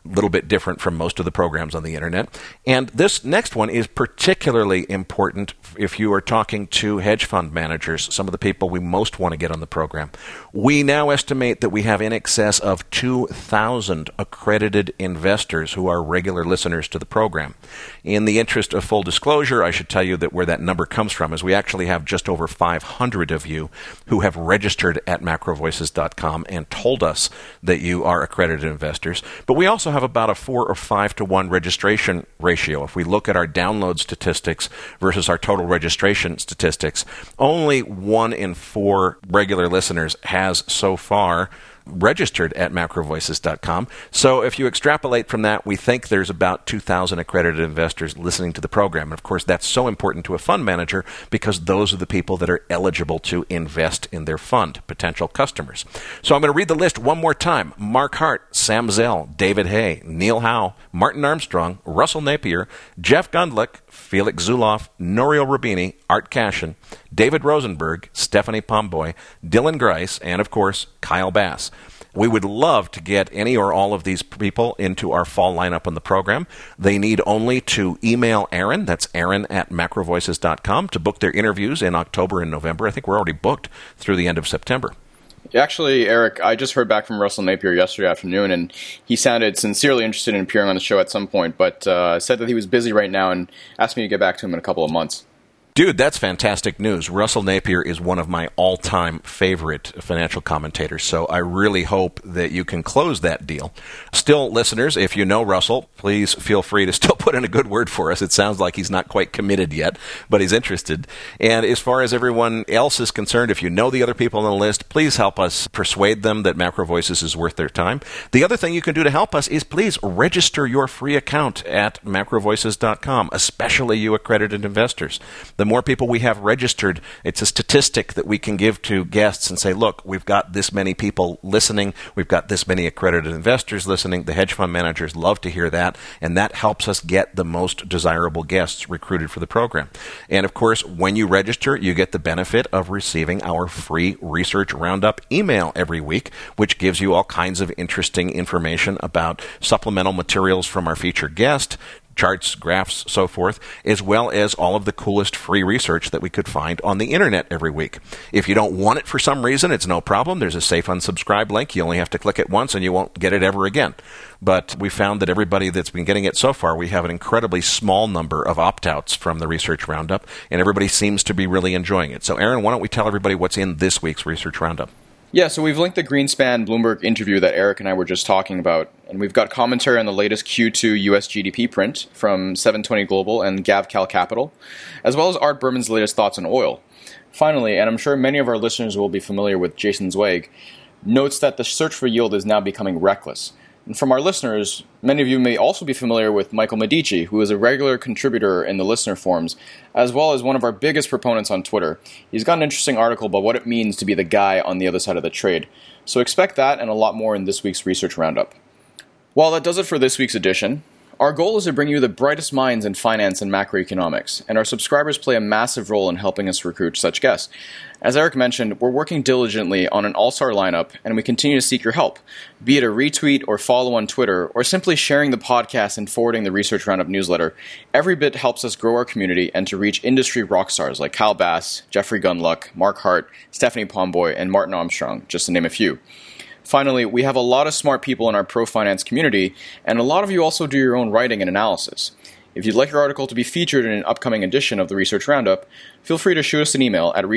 Speaker 2: little bit different from most of the programs on the internet. And this next one is particularly important if you are talking to hedge fund managers, some of the people we most want to get on the program. We now estimate that we have in excess of 2,000 accredited investors who are regular listeners to the program. In the interest of full disclosure, I should tell you that where that number comes from is we actually have just over 500 of you who have registered at macrovoices.com and told us that you are accredited investors. But we also have about a 4 or 5 to 1 registration ratio. If we look at our download statistics versus our total registration statistics, only 1 in 4 regular listeners has so far registered at macrovoices.com. So if you extrapolate from that, we think there's about 2,000 accredited investors listening to the program. And of course, that's so important to a fund manager because those are the people that are eligible to invest in their fund, potential customers. So I'm going to read the list one more time. Mark Hart, Sam Zell, David Hay, Neil Howe, Martin Armstrong, Russell Napier, Jeff Gundlach, Felix Zuloff, Nouriel Rubini, Art Cashin, David Rosenberg, Stephanie Pomboy, Dylan Grice, and of course, Kyle Bass. We would love to get any or all of these people into our fall lineup on the program. They need only to email Aaron, that's Aaron at macrovoices.com, to book their interviews in October and November. I think we're already booked through the end of September.
Speaker 3: Actually, Eric, I just heard back from Russell Napier yesterday afternoon, and he sounded sincerely interested in appearing on the show at some point, but said that he was busy right now and asked me to get back to him in a couple of months.
Speaker 2: Dude, that's fantastic news. Russell Napier is one of my all-time favorite financial commentators, so I really hope that you can close that deal. Still, listeners, if you know Russell, please feel free to still put in a good word for us. It sounds like he's not quite committed yet, but he's interested. And as far as everyone else is concerned, if you know the other people on the list, please help us persuade them that Macro Voices is worth their time. The other thing you can do to help us is please register your free account at macrovoices.com, especially you accredited investors. The more people we have registered, it's a statistic that we can give to guests and say, look, we've got this many people listening, we've got this many accredited investors listening, the hedge fund managers love to hear that, and that helps us get the most desirable guests recruited for the program. And of course, when you register, you get the benefit of receiving our free Research Roundup email every week, which gives you all kinds of interesting information about supplemental materials from our featured guest, charts, graphs, so forth, as well as all of the coolest free research that we could find on the internet every week. If you don't want it for some reason, it's no problem. There's a safe unsubscribe link. You only have to click it once and you won't get it ever again. But we found that everybody that's been getting it so far, we have an incredibly small number of opt-outs from the Research Roundup, and everybody seems to be really enjoying it. So Aaron, why don't we tell everybody what's in this week's Research Roundup?
Speaker 3: Yeah, so we've linked the Greenspan Bloomberg interview that Eric and I were just talking about, and we've got commentary on the latest Q2 US GDP print from 720 Global and GavCal Capital, as well as Art Berman's latest thoughts on oil. Finally, and I'm sure many of our listeners will be familiar with Jason Zweig, notes that the search for yield is now becoming reckless. And from our listeners, many of you may also be familiar with Michael Medici, who is a regular contributor in the listener forums, as well as one of our biggest proponents on Twitter. He's got an interesting article about what it means to be the guy on the other side of the trade. So expect that and a lot more in this week's Research Roundup. Well, that does it for this week's edition. Our goal is to bring you the brightest minds in finance and macroeconomics, and our subscribers play a massive role in helping us recruit such guests. As Eric mentioned, we're working diligently on an all-star lineup, and we continue to seek your help, be it a retweet or follow on Twitter, or simply sharing the podcast and forwarding the Research Roundup newsletter. Every bit helps us grow our community and to reach industry rock stars like Kyle Bass, Jeffrey Gundlach, Mark Hart, Stephanie Pomboy, and Martin Armstrong, just to name a few. Finally, we have a lot of smart people in our pro-finance community, and a lot of you also do your own writing and analysis. If you'd like your article to be featured in an upcoming edition of the Research Roundup, feel free to shoot us an email at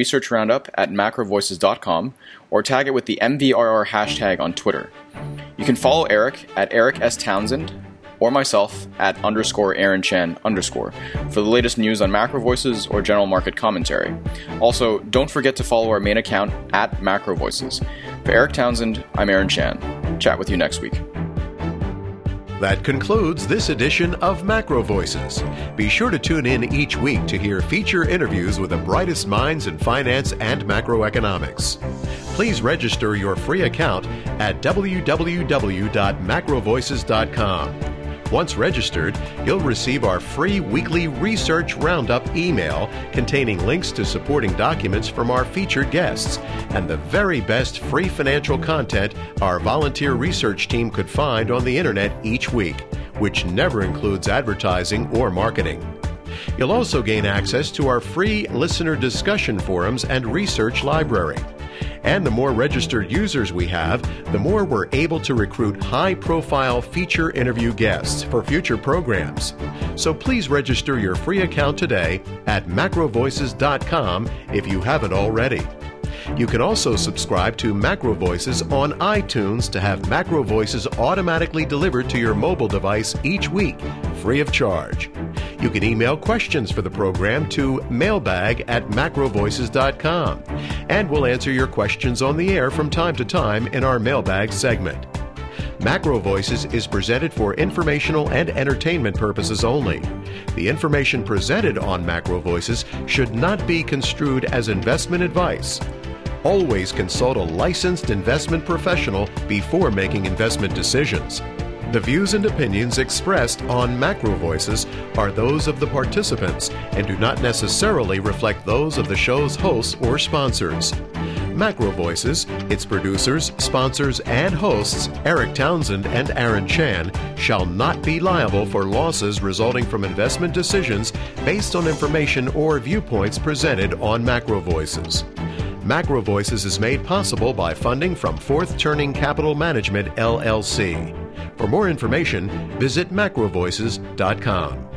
Speaker 3: researchroundup@macrovoices.com or tag it with the MVRR hashtag on Twitter. You can follow Eric at Eric S. Townsend or myself at _Aaron Chan_ for the latest news on Macro Voices or general market commentary. Also, don't forget to follow our main account at Macro Voices. For Eric Townsend, I'm Aaron Chan. Chat with you next week.
Speaker 1: That concludes this edition of Macro Voices. Be sure to tune in each week to hear feature interviews with the brightest minds in finance and macroeconomics. Please register your free account at www.macrovoices.com. Once registered, you'll receive our free weekly Research Roundup email containing links to supporting documents from our featured guests and the very best free financial content our volunteer research team could find on the internet each week, which never includes advertising or marketing. You'll also gain access to our free listener discussion forums and research library. And the more registered users we have, the more we're able to recruit high-profile feature interview guests for future programs. So please register your free account today at macrovoices.com if you haven't already. You can also subscribe to Macro Voices on iTunes to have Macro Voices automatically delivered to your mobile device each week, free of charge. You can email questions for the program to mailbag@macrovoices.com, and we'll answer your questions on the air from time to time in our mailbag segment. Macro Voices is presented for informational and entertainment purposes only. The information presented on Macro Voices should not be construed as investment advice. Always consult a licensed investment professional before making investment decisions. The views and opinions expressed on Macro Voices are those of the participants and do not necessarily reflect those of the show's hosts or sponsors. Macro Voices, its producers, sponsors, and hosts, Eric Townsend and Aaron Chan, shall not be liable for losses resulting from investment decisions based on information or viewpoints presented on Macro Voices. Macro Voices is made possible by funding from Fourth Turning Capital Management, LLC. For more information, visit macrovoices.com.